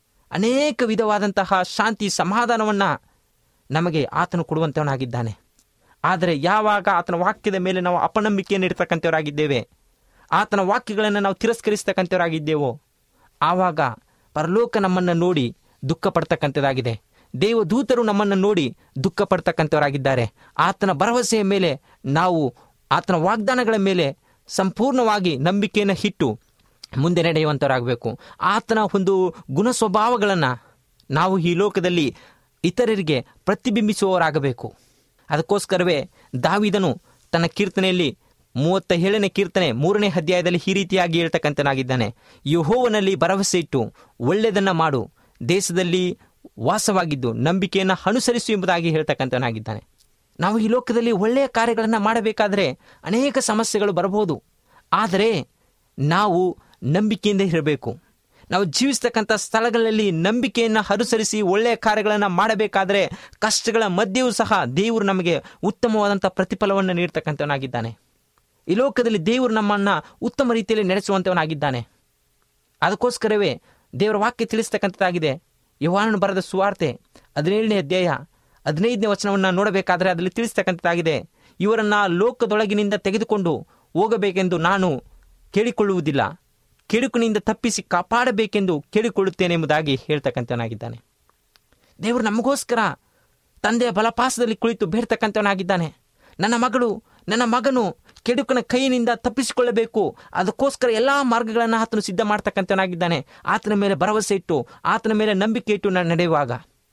ಅನೇಕ ವಿಧವಾದಂತಹ ಶಾಂತಿ, ಸಮಾಧಾನವನ್ನು ನಮಗೆ ಆತನು ಕೊಡುವಂಥವನಾಗಿದ್ದಾನೆ. ಆದರೆ ಯಾವಾಗ ಆತನ ವಾಕ್ಯದ ಮೇಲೆ ನಾವು ಅಪನಂಬಿಕೆಯನ್ನು ಇಡ್ತಕ್ಕಂಥವರಾಗಿದ್ದೇವೆ, ಆತನ ವಾಕ್ಯಗಳನ್ನು ನಾವು ತಿರಸ್ಕರಿಸ್ತಕ್ಕಂಥವರಾಗಿದ್ದೇವೋ ಆವಾಗ ಪರಲೋಕ ನಮ್ಮನ್ನು ನೋಡಿ ದುಃಖ ಪಡ್ತಕ್ಕಂಥದ್ದಾಗಿದೆ. ದೇವದೂತರು ನಮ್ಮನ್ನು ನೋಡಿ ದುಃಖ ಪಡ್ತಕ್ಕಂಥವರಾಗಿದ್ದಾರೆ. ಆತನ ಭರವಸೆಯ ಮೇಲೆ ನಾವು, ಆತನ ವಾಗ್ದಾನಗಳ ಮೇಲೆ ಸಂಪೂರ್ಣವಾಗಿ ನಂಬಿಕೆಯನ್ನು ಇಟ್ಟು ಮುಂದೆ ನಡೆಯುವಂಥವರಾಗಬೇಕು. ಆತನ ಒಂದು ಗುಣ ಸ್ವಭಾವಗಳನ್ನು ನಾವು ಈ ಲೋಕದಲ್ಲಿ ಇತರರಿಗೆ ಪ್ರತಿಬಿಂಬಿಸುವವರಾಗಬೇಕು. ಅದಕ್ಕೋಸ್ಕರವೇ ದಾವೀದನು ತನ್ನ ಕೀರ್ತನೆಯಲ್ಲಿ 37ನೇ ಕೀರ್ತನೆ 3ನೇ ಅಧ್ಯಾಯದಲ್ಲಿ ಈ ರೀತಿಯಾಗಿ ಹೇಳ್ತಕ್ಕಂಥನಾಗಿದ್ದಾನೆ, ಯೆಹೋವನಲ್ಲಿ ಭರವಸೆ ಇಟ್ಟು ಒಳ್ಳೆಯದನ್ನು ಮಾಡು, ದೇಶದಲ್ಲಿ ವಾಸವಾಗಿದ್ದು ನಂಬಿಕೆಯನ್ನು ಅನುಸರಿಸು ಎಂಬುದಾಗಿ ಹೇಳ್ತಕ್ಕಂಥನಾಗಿದ್ದಾನೆ. ನಾವು ಈ ಲೋಕದಲ್ಲಿ ಒಳ್ಳೆಯ ಕಾರ್ಯಗಳನ್ನು ಮಾಡಬೇಕಾದರೆ ಅನೇಕ ಸಮಸ್ಯೆಗಳು ಬರಬಹುದು. ಆದರೆ ನಾವು ನಂಬಿಕೆಯಿಂದ ಇರಬೇಕು. ನಾವು ಜೀವಿಸ್ತಕ್ಕಂಥ ಸ್ಥಳಗಳಲ್ಲಿ ನಂಬಿಕೆಯನ್ನು ಅನುಸರಿಸಿ ಒಳ್ಳೆಯ ಕಾರ್ಯಗಳನ್ನು ಮಾಡಬೇಕಾದರೆ ಕಷ್ಟಗಳ ಮಧ್ಯೆಯೂ ಸಹ ದೇವರು ನಮಗೆ ಉತ್ತಮವಾದಂಥ ಪ್ರತಿಫಲವನ್ನು ನೀಡ್ತಕ್ಕಂಥವನಾಗಿದ್ದಾನೆ. ಈ ಲೋಕದಲ್ಲಿ ದೇವರು ನಮ್ಮನ್ನು ಉತ್ತಮ ರೀತಿಯಲ್ಲಿ ನಡೆಸುವಂಥವನಾಗಿದ್ದಾನೆ. ಅದಕ್ಕೋಸ್ಕರವೇ ದೇವರ ವಾಕ್ಯ ತಿಳಿಸ್ತಕ್ಕಂಥದ್ದಾಗಿದೆ. ಯೋಹಾನನು ಬರೆದ ಸುವಾರ್ತೆ 17ನೇ ಅಧ್ಯಾಯ 15ನೇ ವಚನವನ್ನು ನೋಡಬೇಕಾದರೆ ಅದರಲ್ಲಿ ತಿಳಿಸ್ತಕ್ಕಂಥದ್ದಾಗಿದೆ, ಇವರನ್ನು ಲೋಕದೊಳಗಿನಿಂದ ತೆಗೆದುಕೊಂಡು ಹೋಗಬೇಕೆಂದು ನಾನು ಕೇಳಿಕೊಳ್ಳುವುದಿಲ್ಲ, ಕೆಡುಕಿನಿಂದ ತಪ್ಪಿಸಿ ಕಾಪಾಡಬೇಕೆಂದು ಕೇಳಿಕೊಳ್ಳುತ್ತೇನೆ ಎಂಬುದಾಗಿ ಹೇಳ್ತಕ್ಕಂಥವನಾಗಿದ್ದಾನೆ. ದೇವರು ನಮಗೋಸ್ಕರ ತಂದೆಯ ಬಲಪಾಸದಲ್ಲಿ ಕುಳಿತು ಬೇಡ್ತಕ್ಕಂಥವನಾಗಿದ್ದಾನೆ. ನನ್ನ ಮಗಳು, ನನ್ನ ಮಗನು ಕೆಡುಕನ ಕೈಯಿನಿಂದ ತಪ್ಪಿಸಿಕೊಳ್ಳಬೇಕು, ಅದಕ್ಕೋಸ್ಕರ ಎಲ್ಲ ಮಾರ್ಗಗಳನ್ನು ಆತನು ಸಿದ್ಧ ಮಾಡ್ತಕ್ಕಂಥವನಾಗಿದ್ದಾನೆ. ಆತನ ಮೇಲೆ ಭರವಸೆ ಇಟ್ಟು, ಆತನ ಮೇಲೆ ನಂಬಿಕೆ ಇಟ್ಟು ನಡೆಯುವಾಗ,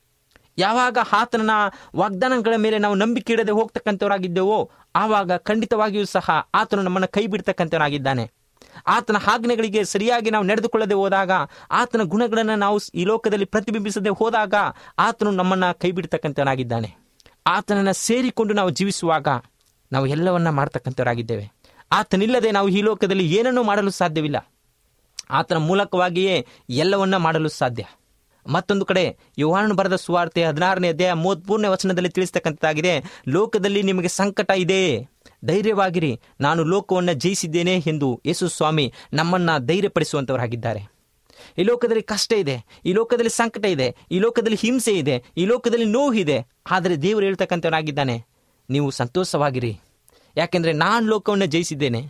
ಯಾವಾಗ ಆತನ ವಾಗ್ದಾನಗಳ ಮೇಲೆ ನಾವು ನಂಬಿಕೆ ಇಡದೆ ಹೋಗ್ತಕ್ಕಂಥವರಾಗಿದ್ದೇವೋ ಆವಾಗ ಖಂಡಿತವಾಗಿಯೂ ಸಹ ಆತನು ನಮ್ಮನ್ನು ಕೈ ಬಿಡ್ತಕ್ಕಂಥವನಾಗಿದ್ದಾನೆ. ಆತನ ಆಜ್ಞೆಗಳಿಗೆ ಸರಿಯಾಗಿ ನಾವು ನಡೆದುಕೊಳ್ಳದೆ ಹೋದಾಗ, ಆತನ ಗುಣಗಳನ್ನು ನಾವು ಈ ಲೋಕದಲ್ಲಿ ಪ್ರತಿಬಿಂಬಿಸದೆ ಹೋದಾಗ ಆತನು ನಮ್ಮನ್ನು ಕೈ ಬಿಡ್ತಕ್ಕಂಥವನಾಗಿದ್ದಾನೆ. ಆತನನ್ನು ಸೇರಿಕೊಂಡು ನಾವು ಜೀವಿಸುವಾಗ ನಾವು ಎಲ್ಲವನ್ನ ಮಾಡ್ತಕ್ಕಂಥವರಾಗಿದ್ದೇವೆ. ಆತನಿಲ್ಲದೆ ನಾವು ಈ ಲೋಕದಲ್ಲಿ ಏನನ್ನೂ ಮಾಡಲು ಸಾಧ್ಯವಿಲ್ಲ. ಆತನ ಮೂಲಕವಾಗಿಯೇ ಎಲ್ಲವನ್ನ ಮಾಡಲು ಸಾಧ್ಯ. ಮತ್ತೊಂದು ಕಡೆ ಯೋಹಾನನು ಬರೆದ ಸುವಾರ್ತೆ 16ನೇ ಅಧ್ಯಾಯ 33ನೇ ವಚನದಲ್ಲಿ ತಿಳಿಸ್ತಕ್ಕಂಥದ್ದಾಗಿದೆ, ಲೋಕದಲ್ಲಿ ನಿಮಗೆ ಸಂಕಟ ಇದೆ, ಧೈರ್ಯವಾಗಿರಿ, ನಾನು ಲೋಕವನ್ನು ಜಯಿಸಿದ್ದೇನೆ ಎಂದು ಯೇಸು ಸ್ವಾಮಿ ನಮ್ಮನ್ನು ಧೈರ್ಯಪಡಿಸುವಂಥವರಾಗಿದ್ದಾರೆ. ಈ ಲೋಕದಲ್ಲಿ ಕಷ್ಟ ಇದೆ, ಈ ಲೋಕದಲ್ಲಿ ಸಂಕಟ ಇದೆ, ಈ ಲೋಕದಲ್ಲಿ ಹಿಂಸೆ ಇದೆ, ಈ ಲೋಕದಲ್ಲಿ ನೋವಿದೆ. ಆದರೆ ದೇವರು ಹೇಳ್ತಕ್ಕಂಥವನಾಗಿದ್ದಾನೆ, ನೀವು ಸಂತೋಷವಾಗಿರಿ, ಯಾಕೆಂದರೆ ನಾನು ಲೋಕವನ್ನು ಜಯಿಸಿದ್ದೇನೆ.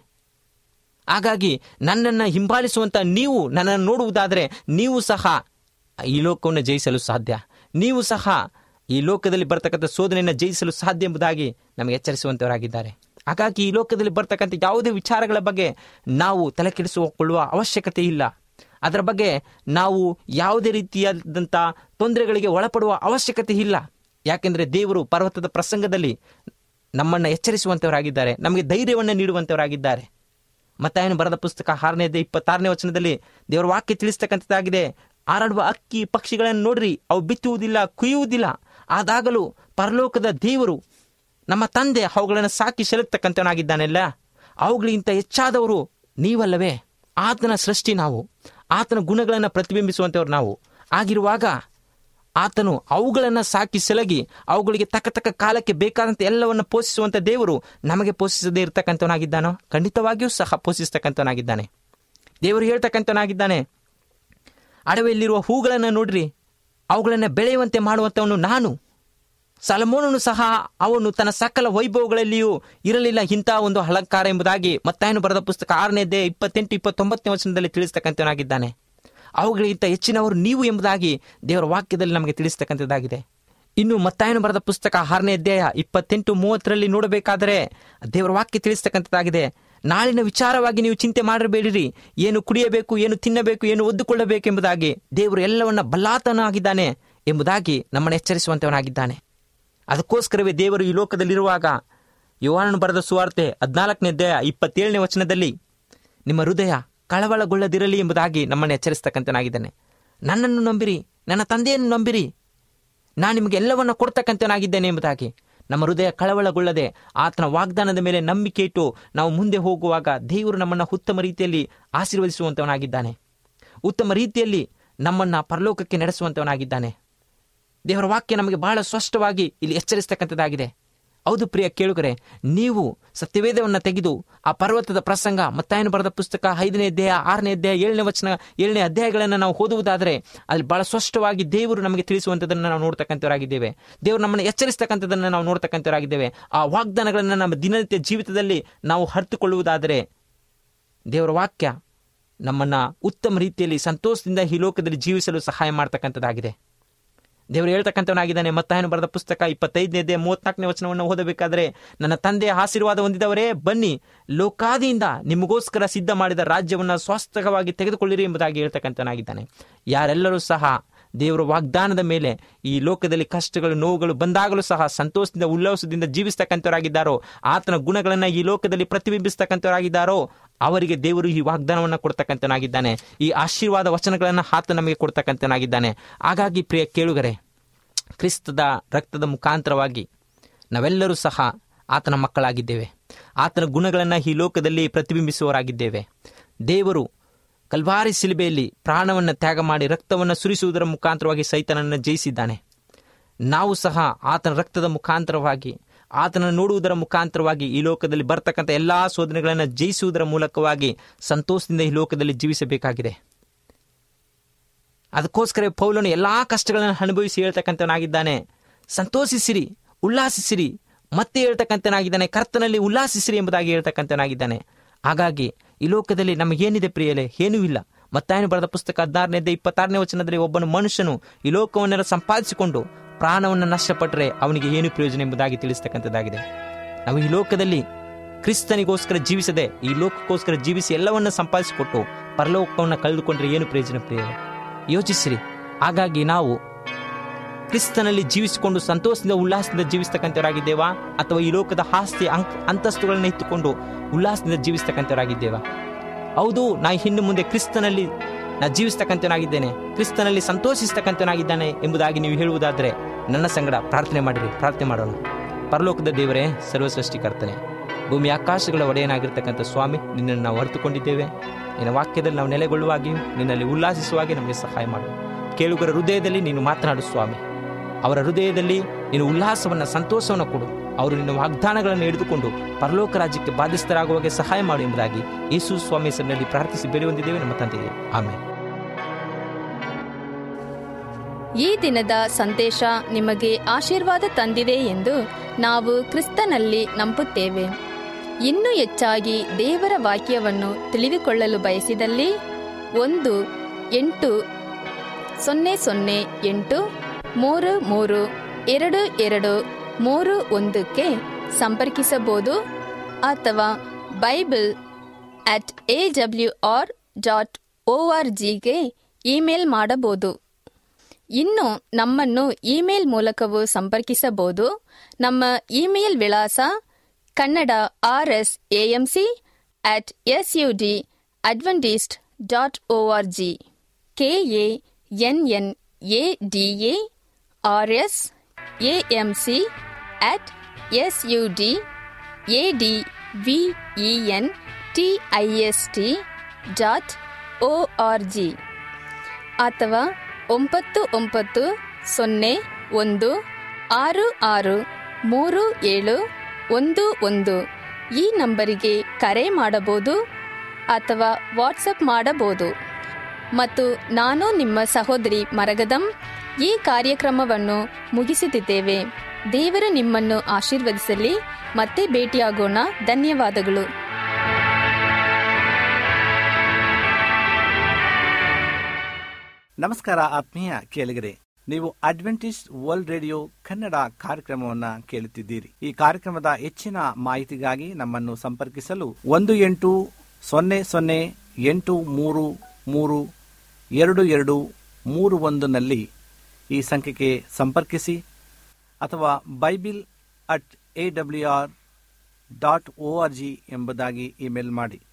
ಹಾಗಾಗಿ ನನ್ನನ್ನು ಹಿಂಬಾಲಿಸುವಂಥ ನೀವು ನನ್ನನ್ನು ನೋಡುವುದಾದರೆ ನೀವು ಸಹ ಈ ಲೋಕವನ್ನು ಜಯಿಸಲು ಸಾಧ್ಯ, ನೀವು ಸಹ ಈ ಲೋಕದಲ್ಲಿ ಬರ್ತಕ್ಕಂಥ ಶೋಧನೆಯನ್ನು ಜಯಿಸಲು ಸಾಧ್ಯ ಎಂಬುದಾಗಿ ನಮಗೆ ಎಚ್ಚರಿಸುವಂಥವರಾಗಿದ್ದಾರೆ. ಹಾಗಾಗಿ ಈ ಲೋಕದಲ್ಲಿ ಬರ್ತಕ್ಕಂಥ ಯಾವುದೇ ವಿಚಾರಗಳ ಬಗ್ಗೆ ನಾವು ತಲೆ ಕೆಡಿಸಿಕೊಳ್ಳುವ ಅವಶ್ಯಕತೆ ಇಲ್ಲ. ಅದರ ಬಗ್ಗೆ ನಾವು ಯಾವುದೇ ರೀತಿಯಾದಂಥ ತೊಂದರೆಗಳಿಗೆ ಒಳಪಡುವ ಅವಶ್ಯಕತೆ ಇಲ್ಲ. ಯಾಕೆಂದರೆ ದೇವರು ಪರ್ವತದ ಪ್ರಸಂಗದಲ್ಲಿ ನಮ್ಮನ್ನು ಎಚ್ಚರಿಸುವಂಥವರಾಗಿದ್ದಾರೆ, ನಮಗೆ ಧೈರ್ಯವನ್ನು ನೀಡುವಂಥವರಾಗಿದ್ದಾರೆ. ಮತ್ತಾಯನು ಬರೆದ ಪುಸ್ತಕ 6ನೇ ಅಧ್ಯಾಯ 26ನೇ ವಚನದಲ್ಲಿ ದೇವರ ವಾಕ್ಯ ತಿಳಿಸ್ತಕ್ಕಂಥದ್ದಾಗಿದೆ, ಹಾರಾಡುವ ಅಕ್ಕಿ ಪಕ್ಷಿಗಳನ್ನು ನೋಡ್ರಿ, ಅವು ಬಿತ್ತುವುದಿಲ್ಲ, ಕುಯ್ಯುವುದಿಲ್ಲ, ಆದಾಗಲೂ ಪರಲೋಕದ ದೇವರು ನಮ್ಮ ತಂದೆ ಅವುಗಳನ್ನು ಸಾಕಿ ಸೆಲುತ್ತಕ್ಕಂಥವನಾಗಿದ್ದಾನೆಲ್ಲ, ಅವುಗಳಿಗಿಂತ ಹೆಚ್ಚಾದವರು ನೀವಲ್ಲವೇ? ಆತನ ಸೃಷ್ಟಿ ನಾವು, ಆತನ ಗುಣಗಳನ್ನು ಪ್ರತಿಬಿಂಬಿಸುವಂಥವ್ರು ನಾವು. ಆಗಿರುವಾಗ ಆತನು ಅವುಗಳನ್ನು ಸಾಕಿ ಸೆಲಗಿ ಅವುಗಳಿಗೆ ತಕ್ಕ ಕಾಲಕ್ಕೆ ಬೇಕಾದಂಥ ಎಲ್ಲವನ್ನು ಪೋಷಿಸುವಂಥ ದೇವರು ನಮಗೆ ಪೋಷಿಸದೇ ಇರತಕ್ಕಂಥವನಾಗಿದ್ದಾನೋ? ಖಂಡಿತವಾಗಿಯೂ ಸಹ ಪೋಷಿಸ್ತಕ್ಕಂಥವನಾಗಿದ್ದಾನೆ. ದೇವರು ಹೇಳ್ತಕ್ಕಂಥವನಾಗಿದ್ದಾನೆ, ಅಡವಿಯಲ್ಲಿರುವ ಹೂಗಳನ್ನು ನೋಡ್ರಿ, ಅವುಗಳನ್ನು ಬೆಳೆಯುವಂತೆ ಮಾಡುವಂಥವನು ನಾನು. ಸೊಲೊಮೋನನು ಸಹ ಅವನು ತನ್ನ ಸಕಲ ವೈಭವಗಳಲ್ಲಿಯೂ ಇರಲಿಲ್ಲ ಇಂಥ ಒಂದು ಅಲಂಕಾರ ಎಂಬುದಾಗಿ ಮತ್ತಾಯನು ಬರೆದ ಪುಸ್ತಕ 6ನೇ ಅಧ್ಯಾಯ 28-29ನೇ ವಚನದಲ್ಲಿ ತಿಳಿಸ್ತಕ್ಕಂಥವನಾಗಿದ್ದಾನೆ. ಅವುಗಳಿಗಿಂತ ಹೆಚ್ಚಿನವರು ನೀವು ಎಂಬುದಾಗಿ ದೇವರ ವಾಕ್ಯದಲ್ಲಿ ನಮಗೆ ತಿಳಿಸ್ತಕ್ಕಂಥದ್ದಾಗಿದೆ. ಇನ್ನು ಮತ್ತಾಯನು ಬರೆದ ಪುಸ್ತಕ 6ನೇ ಅಧ್ಯಾಯ 28-30ರಲ್ಲಿ ನೋಡಬೇಕಾದರೆ ದೇವರ ವಾಕ್ಯ ತಿಳಿಸ್ತಕ್ಕಂಥದ್ದಾಗಿದೆ, ನಾಳಿನ ವಿಚಾರವಾಗಿ ನೀವು ಚಿಂತೆ ಮಾಡಬೇಡಿರಿ, ಏನು ಕುಡಿಯಬೇಕು, ಏನು ತಿನ್ನಬೇಕು, ಏನು ಒದ್ದುಕೊಳ್ಳಬೇಕು ಎಂಬುದಾಗಿ ದೇವರು ಎಲ್ಲವನ್ನ ಬಲ್ಲಾತನಾಗಿದ್ದಾನೆ ಎಂಬುದಾಗಿ ನಮ್ಮನ್ನು ಎಚ್ಚರಿಸುವಂತವನಾಗಿದ್ದಾನೆ. ಅದಕ್ಕೋಸ್ಕರವೇ ದೇವರು ಈ ಲೋಕದಲ್ಲಿರುವಾಗ ಯೋಹಾನನು ಬರೆದ ಸುವಾರ್ತೆ 14ನೇ ಅಧ್ಯಾಯ 27ನೇ ವಚನದಲ್ಲಿ ನಿಮ್ಮ ಹೃದಯ ಕಳವಳಗೊಳ್ಳದಿರಲಿ ಎಂಬುದಾಗಿ ನಮ್ಮನ್ನು ಎಚ್ಚರಿಸ್ತಕ್ಕಂಥನಾಗಿದ್ದಾನೆ. ನನ್ನನ್ನು ನಂಬಿರಿ, ನನ್ನ ತಂದೆಯನ್ನು ನಂಬಿರಿ, ನಾನು ನಿಮಗೆ ಎಲ್ಲವನ್ನು ಕೊಡ್ತಕ್ಕಂಥನಾಗಿದ್ದೇನೆ ಎಂಬುದಾಗಿ ನಮ್ಮ ಹೃದಯ ಕಳವಳಗೊಳ್ಳದೆ ಆತನ ವಾಗ್ದಾನದ ಮೇಲೆ ನಂಬಿಕೆ ಇಟ್ಟು ನಾವು ಮುಂದೆ ಹೋಗುವಾಗ ದೇವರು ನಮ್ಮನ್ನು ಉತ್ತಮ ರೀತಿಯಲ್ಲಿ ಆಶೀರ್ವದಿಸುವಂತವನಾಗಿದ್ದಾನೆ, ಉತ್ತಮ ರೀತಿಯಲ್ಲಿ ನಮ್ಮನ್ನು ಪರಲೋಕಕ್ಕೆ ನಡೆಸುವಂತವನಾಗಿದ್ದಾನೆ. ದೇವರ ವಾಕ್ಯ ನಮಗೆ ಬಹಳ ಸ್ಪಷ್ಟವಾಗಿ ಇಲ್ಲಿ ಎಚ್ಚರಿಸ್ತಕ್ಕಂಥದ್ದಾಗಿದೆ. ಹೌದು ಪ್ರಿಯ ಕೇಳುಗರೆ, ನೀವು ಸತ್ಯವೇದವನ್ನು ತೆಗೆದು ಆ ಪರ್ವತದ ಪ್ರಸಂಗ ಮತ್ತಾಯನು ಬರೆದ ಪುಸ್ತಕ 5ನೇ ಅಧ್ಯಾಯ 6ನೇ ಅಧ್ಯಾಯ 7ನೇ ವಚನ 7ನೇ ಅಧ್ಯಾಯಗಳನ್ನು ನಾವು ಓದುವುದಾದರೆ ಅಲ್ಲಿ ಬಹಳ ಸ್ಪಷ್ಟವಾಗಿ ದೇವರು ನಮಗೆ ತಿಳಿಸುವಂಥದ್ದನ್ನು ನಾವು ನೋಡ್ತಕ್ಕಂಥವರಾಗಿದ್ದೇವೆ. ದೇವರು ನಮ್ಮನ್ನು ಎಚ್ಚರಿಸ್ತಕ್ಕಂಥದ್ದನ್ನು ನಾವು ನೋಡ್ತಕ್ಕಂಥವರಾಗಿದ್ದೇವೆ. ಆ ವಾಗ್ದಾನಗಳನ್ನು ನಮ್ಮ ದಿನನಿತ್ಯ ಜೀವಿತದಲ್ಲಿ ನಾವು ಅರಿತುಕೊಳ್ಳುವುದಾದರೆ ದೇವರ ವಾಕ್ಯ ನಮ್ಮನ್ನು ಉತ್ತಮ ರೀತಿಯಲ್ಲಿ ಸಂತೋಷದಿಂದ ಈ ಲೋಕದಲ್ಲಿ ಜೀವಿಸಲು ಸಹಾಯ ಮಾಡ್ತಕ್ಕಂಥದ್ದಾಗಿದೆ. ದೇವರು ಹೇಳ್ತಕ್ಕಂಥವನಾಗಿದ್ದಾನೆ. ಮತ್ತಾಯನು ಬರೆದ ಪುಸ್ತಕ 25ನೇ ಅಧ್ಯಾಯ 34ನೇ ವಚನವನ್ನು ಓದಬೇಕಾದರೆ, ನನ್ನ ತಂದೆಯ ಆಶೀರ್ವಾದ ಹೊಂದಿದವರೇ ಬನ್ನಿ, ಲೋಕಾದಿಯಿಂದ ನಿಮಗೋಸ್ಕರ ಸಿದ್ಧ ಮಾಡಿದ ರಾಜ್ಯವನ್ನು ಸ್ವಾಸ್ಥ್ಯವಾಗಿ ತೆಗೆದುಕೊಳ್ಳಿರಿ ಎಂಬುದಾಗಿ ಹೇಳ್ತಕ್ಕಂಥವನಾಗಿದ್ದಾನೆ. ಯಾರೆಲ್ಲರೂ ಸಹ ದೇವರ ವಾಗ್ದಾನದ ಮೇಲೆ ಈ ಲೋಕದಲ್ಲಿ ಕಷ್ಟಗಳು, ನೋವುಗಳು ಬಂದಾಗಲೂ ಸಹ ಸಂತೋಷದಿಂದ, ಉಲ್ಲಾಸದಿಂದ ಜೀವಿಸ್ತಕ್ಕಂಥವರಾಗಿದ್ದಾರೋ, ಆತನ ಗುಣಗಳನ್ನು ಈ ಲೋಕದಲ್ಲಿ ಪ್ರತಿಬಿಂಬಿಸ್ತಕ್ಕಂಥವರಾಗಿದ್ದಾರೋ, ಅವರಿಗೆ ದೇವರು ಈ ವಾಗ್ದಾನವನ್ನು ಕೊಡ್ತಕ್ಕಂಥನಾಗಿದ್ದಾನೆ. ಈ ಆಶೀರ್ವಾದ ವಚನಗಳನ್ನು ಆತ ನಮಗೆ ಕೊಡ್ತಕ್ಕಂಥನಾಗಿದ್ದಾನೆ. ಹಾಗಾಗಿ ಪ್ರಿಯ ಕೇಳುಗರೆ, ಕ್ರಿಸ್ತದ ರಕ್ತದ ಮುಖಾಂತರವಾಗಿ ನಾವೆಲ್ಲರೂ ಸಹ ಆತನ ಮಕ್ಕಳಾಗಿದ್ದೇವೆ. ಆತನ ಗುಣಗಳನ್ನು ಈ ಲೋಕದಲ್ಲಿ ಪ್ರತಿಬಿಂಬಿಸುವವರಾಗಿದ್ದೇವೆ. ದೇವರು ಕಲ್ವಾರಿ ಶಿಲುಬೆಯಲ್ಲಿ ಪ್ರಾಣವನ್ನು ತ್ಯಾಗ ಮಾಡಿ ರಕ್ತವನ್ನು ಸುರಿಸುವುದರ ಮುಖಾಂತರವಾಗಿ ಸೈತಾನನನ್ನು ಜಯಿಸಿದ್ದಾನೆ. ನಾವು ಸಹ ಆತನ ರಕ್ತದ ಮುಖಾಂತರವಾಗಿ, ಆತನನ್ನು ನೋಡುವುದರ ಮುಖಾಂತರವಾಗಿ ಈ ಲೋಕದಲ್ಲಿ ಬರ್ತಕ್ಕಂಥ ಎಲ್ಲ ಶೋಧನೆಗಳನ್ನು ಜಯಿಸುವುದರ ಮೂಲಕವಾಗಿ ಸಂತೋಷದಿಂದ ಈ ಲೋಕದಲ್ಲಿ ಜೀವಿಸಬೇಕಾಗಿದೆ. ಅದಕ್ಕೋಸ್ಕರ ಪೌಲನು ಎಲ್ಲ ಕಷ್ಟಗಳನ್ನು ಅನುಭವಿಸಿ ಹೇಳ್ತಕ್ಕಂಥವನಾಗಿದ್ದಾನೆ, ಸಂತೋಷಿಸಿರಿ, ಉಲ್ಲಾಸಿಸಿರಿ. ಮತ್ತೆ ಹೇಳ್ತಕ್ಕಂಥನಾಗಿದ್ದಾನೆ, ಕರ್ತನಲ್ಲಿ ಉಲ್ಲಾಸಿಸಿರಿ ಎಂಬುದಾಗಿ ಹೇಳ್ತಕ್ಕಂಥನಾಗಿದ್ದಾನೆ. ಹಾಗಾಗಿ ಈ ಲೋಕದಲ್ಲಿ ನಮಗೇನಿದೆ ಪ್ರಿಯಲೇ? ಏನೂ ಇಲ್ಲ. ಮತ್ತಾಯನು ಬರೆದ ಪುಸ್ತಕ 16-26 ವಚನದಲ್ಲಿ, ಒಬ್ಬನು ಮನುಷ್ಯನು ಈ ಲೋಕವನ್ನೆಲ್ಲ ಸಂಪಾದಿಸಿಕೊಂಡು ಪ್ರಾಣವನ್ನು ನಷ್ಟಪಟ್ಟರೆ ಅವನಿಗೆ ಏನು ಪ್ರಯೋಜನ ಎಂಬುದಾಗಿ ತಿಳಿಸ್ತಕ್ಕಂಥದ್ದಾಗಿದೆ. ನಾವು ಈ ಲೋಕದಲ್ಲಿ ಕ್ರಿಸ್ತನಿಗೋಸ್ಕರ ಜೀವಿಸದೆ ಈ ಲೋಕಕ್ಕೋಸ್ಕರ ಜೀವಿಸಿ ಎಲ್ಲವನ್ನ ಸಂಪಾದಿಸಿಕೊಟ್ಟು ಪರಲೋಕವನ್ನು ಕಳೆದುಕೊಂಡ್ರೆ ಏನು ಪ್ರಯೋಜನ ಪ್ರಿಯರೇ? ಯೋಚಿಸಿರಿ. ಹಾಗಾಗಿ ನಾವು ಕ್ರಿಸ್ತನಲ್ಲಿ ಜೀವಿಸಿಕೊಂಡು ಸಂತೋಷದಿಂದ, ಉಲ್ಲಾಸದಿಂದ ಜೀವಿಸ್ತಕ್ಕಂಥವರಾಗಿದ್ದೇವಾ, ಅಥವಾ ಈ ಲೋಕದ ಆಸ್ತಿ ಅಂತಸ್ತುಗಳನ್ನು ಇಟ್ಟುಕೊಂಡು ಉಲ್ಲಾಸದಿಂದ ಜೀವಿಸ್ತಕ್ಕಂಥವರಾಗಿದ್ದೇವಾ? ಹೌದು, ನಾ ಇನ್ನು ಮುಂದೆ ಕ್ರಿಸ್ತನಲ್ಲಿ ಜೀವಿಸ್ತಕ್ಕಂಥವನಾಗಿದ್ದೇನೆ, ಕ್ರಿಸ್ತನಲ್ಲಿ ಸಂತೋಷಿಸ್ತಕ್ಕಂಥವನಾಗಿದ್ದಾನೆ ಎಂಬುದಾಗಿ ನೀವು ಹೇಳುವುದಾದರೆ ನನ್ನ ಸಂಗಡ ಪ್ರಾರ್ಥನೆ ಮಾಡಿರಿ. ಪ್ರಾರ್ಥನೆ ಮಾಡೋಣ. ಪರಲೋಕದ ದೇವರೇ, ಸರ್ವಸೃಷ್ಟಿಕರ್ತನೆ, ಭೂಮಿ ಆಕಾಶಗಳ ಒಡೆಯನಾಗಿರ್ತಕ್ಕಂಥ ಸ್ವಾಮಿ, ನಿನ್ನನ್ನು ನಾವು ಅರಿತುಕೊಂಡಿದ್ದೇವೆ. ನಿನ್ನ ವಾಕ್ಯದಲ್ಲಿ ನಾವು ನೆಲೆಗೊಳ್ಳುವಾಗಿ, ನಿನ್ನಲ್ಲಿ ಉಲ್ಲಾಸಿಸುವಾಗಿ ನಮಗೆ ಸಹಾಯ ಮಾಡು. ಕೇಳುಗರ ಹೃದಯದಲ್ಲಿ ನೀನು ಮಾತನಾಡು ಸ್ವಾಮಿ. ಅವರ ಹೃದಯದಲ್ಲಿ ನೀನು ಉಲ್ಲಾಸವನ್ನು, ಸಂತೋಷವನ್ನು ಕೊಡು. ಅವರು ನಿನ್ನ ವಾಗ್ದಾನಗಳನ್ನು ಹಿಡಿದುಕೊಂಡು ಪರಲೋಕ ರಾಜ್ಯಕ್ಕೆ ಬಾಧ್ಯಸ್ಥರಾಗುವಾಗೆ ಸಹಾಯ ಮಾಡು ಎಂಬುದಾಗಿ ಯೇಸು ಸ್ವಾಮಿ ಹೆಸರಿನಲ್ಲಿ ಪ್ರಾರ್ಥಿಸಿ ಬೇಡಿ ಹೊಂದಿದ್ದೇವೆ ನಮ್ಮ ತಂದೆಯೇ, ಆಮೆನ್. ಈ ದಿನದ ಸಂದೇಶ ನಿಮಗೆ ಆಶೀರ್ವಾದ ತಂದಿದೆ ಎಂದು ನಾವು ಕ್ರಿಸ್ತನಲ್ಲಿ ನಂಬುತ್ತೇವೆ. ಇನ್ನೂ ಹೆಚ್ಚಾಗಿ ದೇವರ ವಾಕ್ಯವನ್ನು ತಿಳಿದುಕೊಳ್ಳಲು ಬಯಸಿದಲ್ಲಿ 1-800-833-2231 ಸಂಪರ್ಕಿಸಬಹುದು. ಅಥವಾ bible@awr.org ಇಮೇಲ್ ಮಾಡಬಹುದು. ಇನ್ನು ನಮ್ಮನ್ನು ಇಮೇಲ್ ಮೂಲಕವೂ ಸಂಪರ್ಕಿಸಬಹುದು. ನಮ್ಮ ಇಮೇಲ್ ವಿಳಾಸ kannada@sudadventist.org KANNADARS ಅಥವಾ 9901663711 ಈ ನಂಬರಿಗೆ ಕರೆ ಮಾಡಬಹುದು ಅಥವಾ ವಾಟ್ಸಪ್ ಮಾಡಬಹುದು. ಮತ್ತು ನಾನು ನಿಮ್ಮ ಸಹೋದರಿ ಮರಗದಂ ಈ ಕಾರ್ಯಕ್ರಮವನ್ನು ಮುಗಿಸುತ್ತಿದ್ದೇವೆ. ದೇವರು ನಿಮ್ಮನ್ನು ಆಶೀರ್ವದಿಸಲಿ. ಮತ್ತೆ ಭೇಟಿಯಾಗೋಣ. ಧನ್ಯವಾದಗಳು. ನಮಸ್ಕಾರ ಆತ್ಮೀಯ ಕೇಳಿಗರೆ, ನೀವು ಅಡ್ವೆಂಟಿಸ್ಟ್ ವರ್ಲ್ಡ್ ರೇಡಿಯೋ ಕನ್ನಡ ಕಾರ್ಯಕ್ರಮವನ್ನು ಕೇಳುತ್ತಿದ್ದೀರಿ. ಈ ಕಾರ್ಯಕ್ರಮದ ಹೆಚ್ಚಿನ ಮಾಹಿತಿಗಾಗಿ ನಮ್ಮನ್ನು ಸಂಪರ್ಕಿಸಲು 1-800-833-2231 ಈ ಸಂಖ್ಯೆಗೆ ಸಂಪರ್ಕಿಸಿ. ಅಥವಾ bible@awr.org ಎಂಬುದಾಗಿ ಇಮೇಲ್ ಮಾಡಿ.